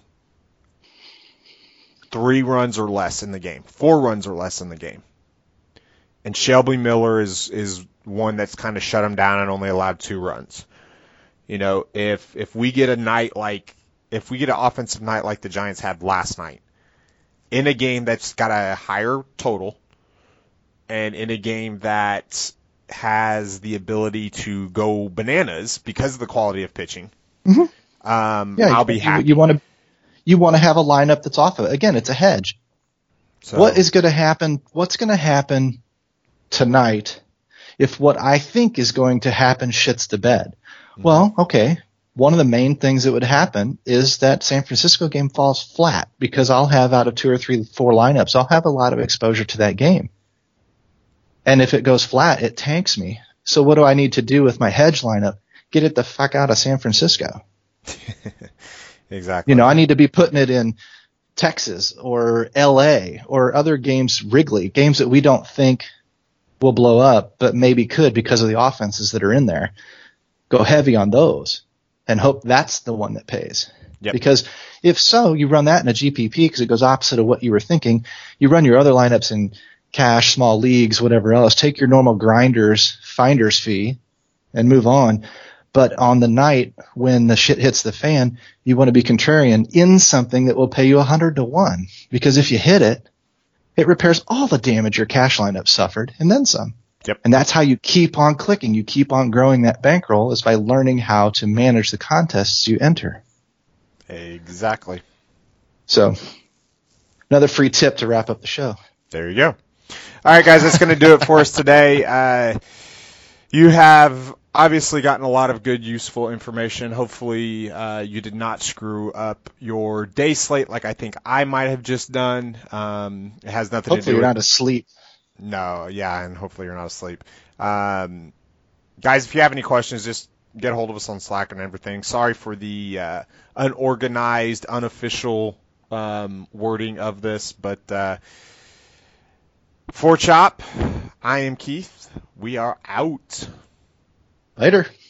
three runs or less in the game, four runs or less in the game, and Shelby Miller is is one that's kind of shut him down and only allowed two runs. You know, if if we get a night like if we get an offensive night like the Giants had last night, in a game that's got a higher total, and in a game that has the ability to go bananas because of the quality of pitching, mm-hmm. um, yeah, I'll you, be happy. You want to you want to have a lineup that's off of it. Again, it's a hedge. So, what is going to happen? What's going to happen tonight if what I think is going to happen shits the bed? Mm-hmm. Well, okay. One of the main things that would happen is that San Francisco game falls flat because I'll have out of two or three, four lineups, I'll have a lot of exposure to that game. And if it goes flat, it tanks me. So what do I need to do with my hedge lineup? Get it the fuck out of San Francisco. Exactly. You know, I need to be putting it in Texas or L A or other games, Wrigley, games that we don't think will blow up, but maybe could because of the offenses that are in there. Go heavy on those. And hope that's the one that pays. Yep. Because if so, you run that in a G P P because it goes opposite of what you were thinking. You run your other lineups in cash, small leagues, whatever else. Take your normal grinders, finder's fee, and move on. But on the night when the shit hits the fan, you want to be contrarian in something that will pay you a hundred to one. Because if you hit it, it repairs all the damage your cash lineup suffered and then some. Yep. And that's how you keep on clicking. You keep on growing that bankroll is by learning how to manage the contests you enter. Exactly. So, another free tip to wrap up the show. There you go. All right, guys, that's going to do it for us today. Uh, you have obviously gotten a lot of good, useful information. Hopefully, uh, you did not screw up your day slate like I think I might have just done. Um, it has nothing Hopefully to do you're with not asleep. No, yeah, and hopefully you're not asleep. Um, guys, if you have any questions, just get a hold of us on Slack and everything. Sorry for the uh, unorganized, unofficial um, wording of this, but uh, for Chop, I am Keith. We are out. Later.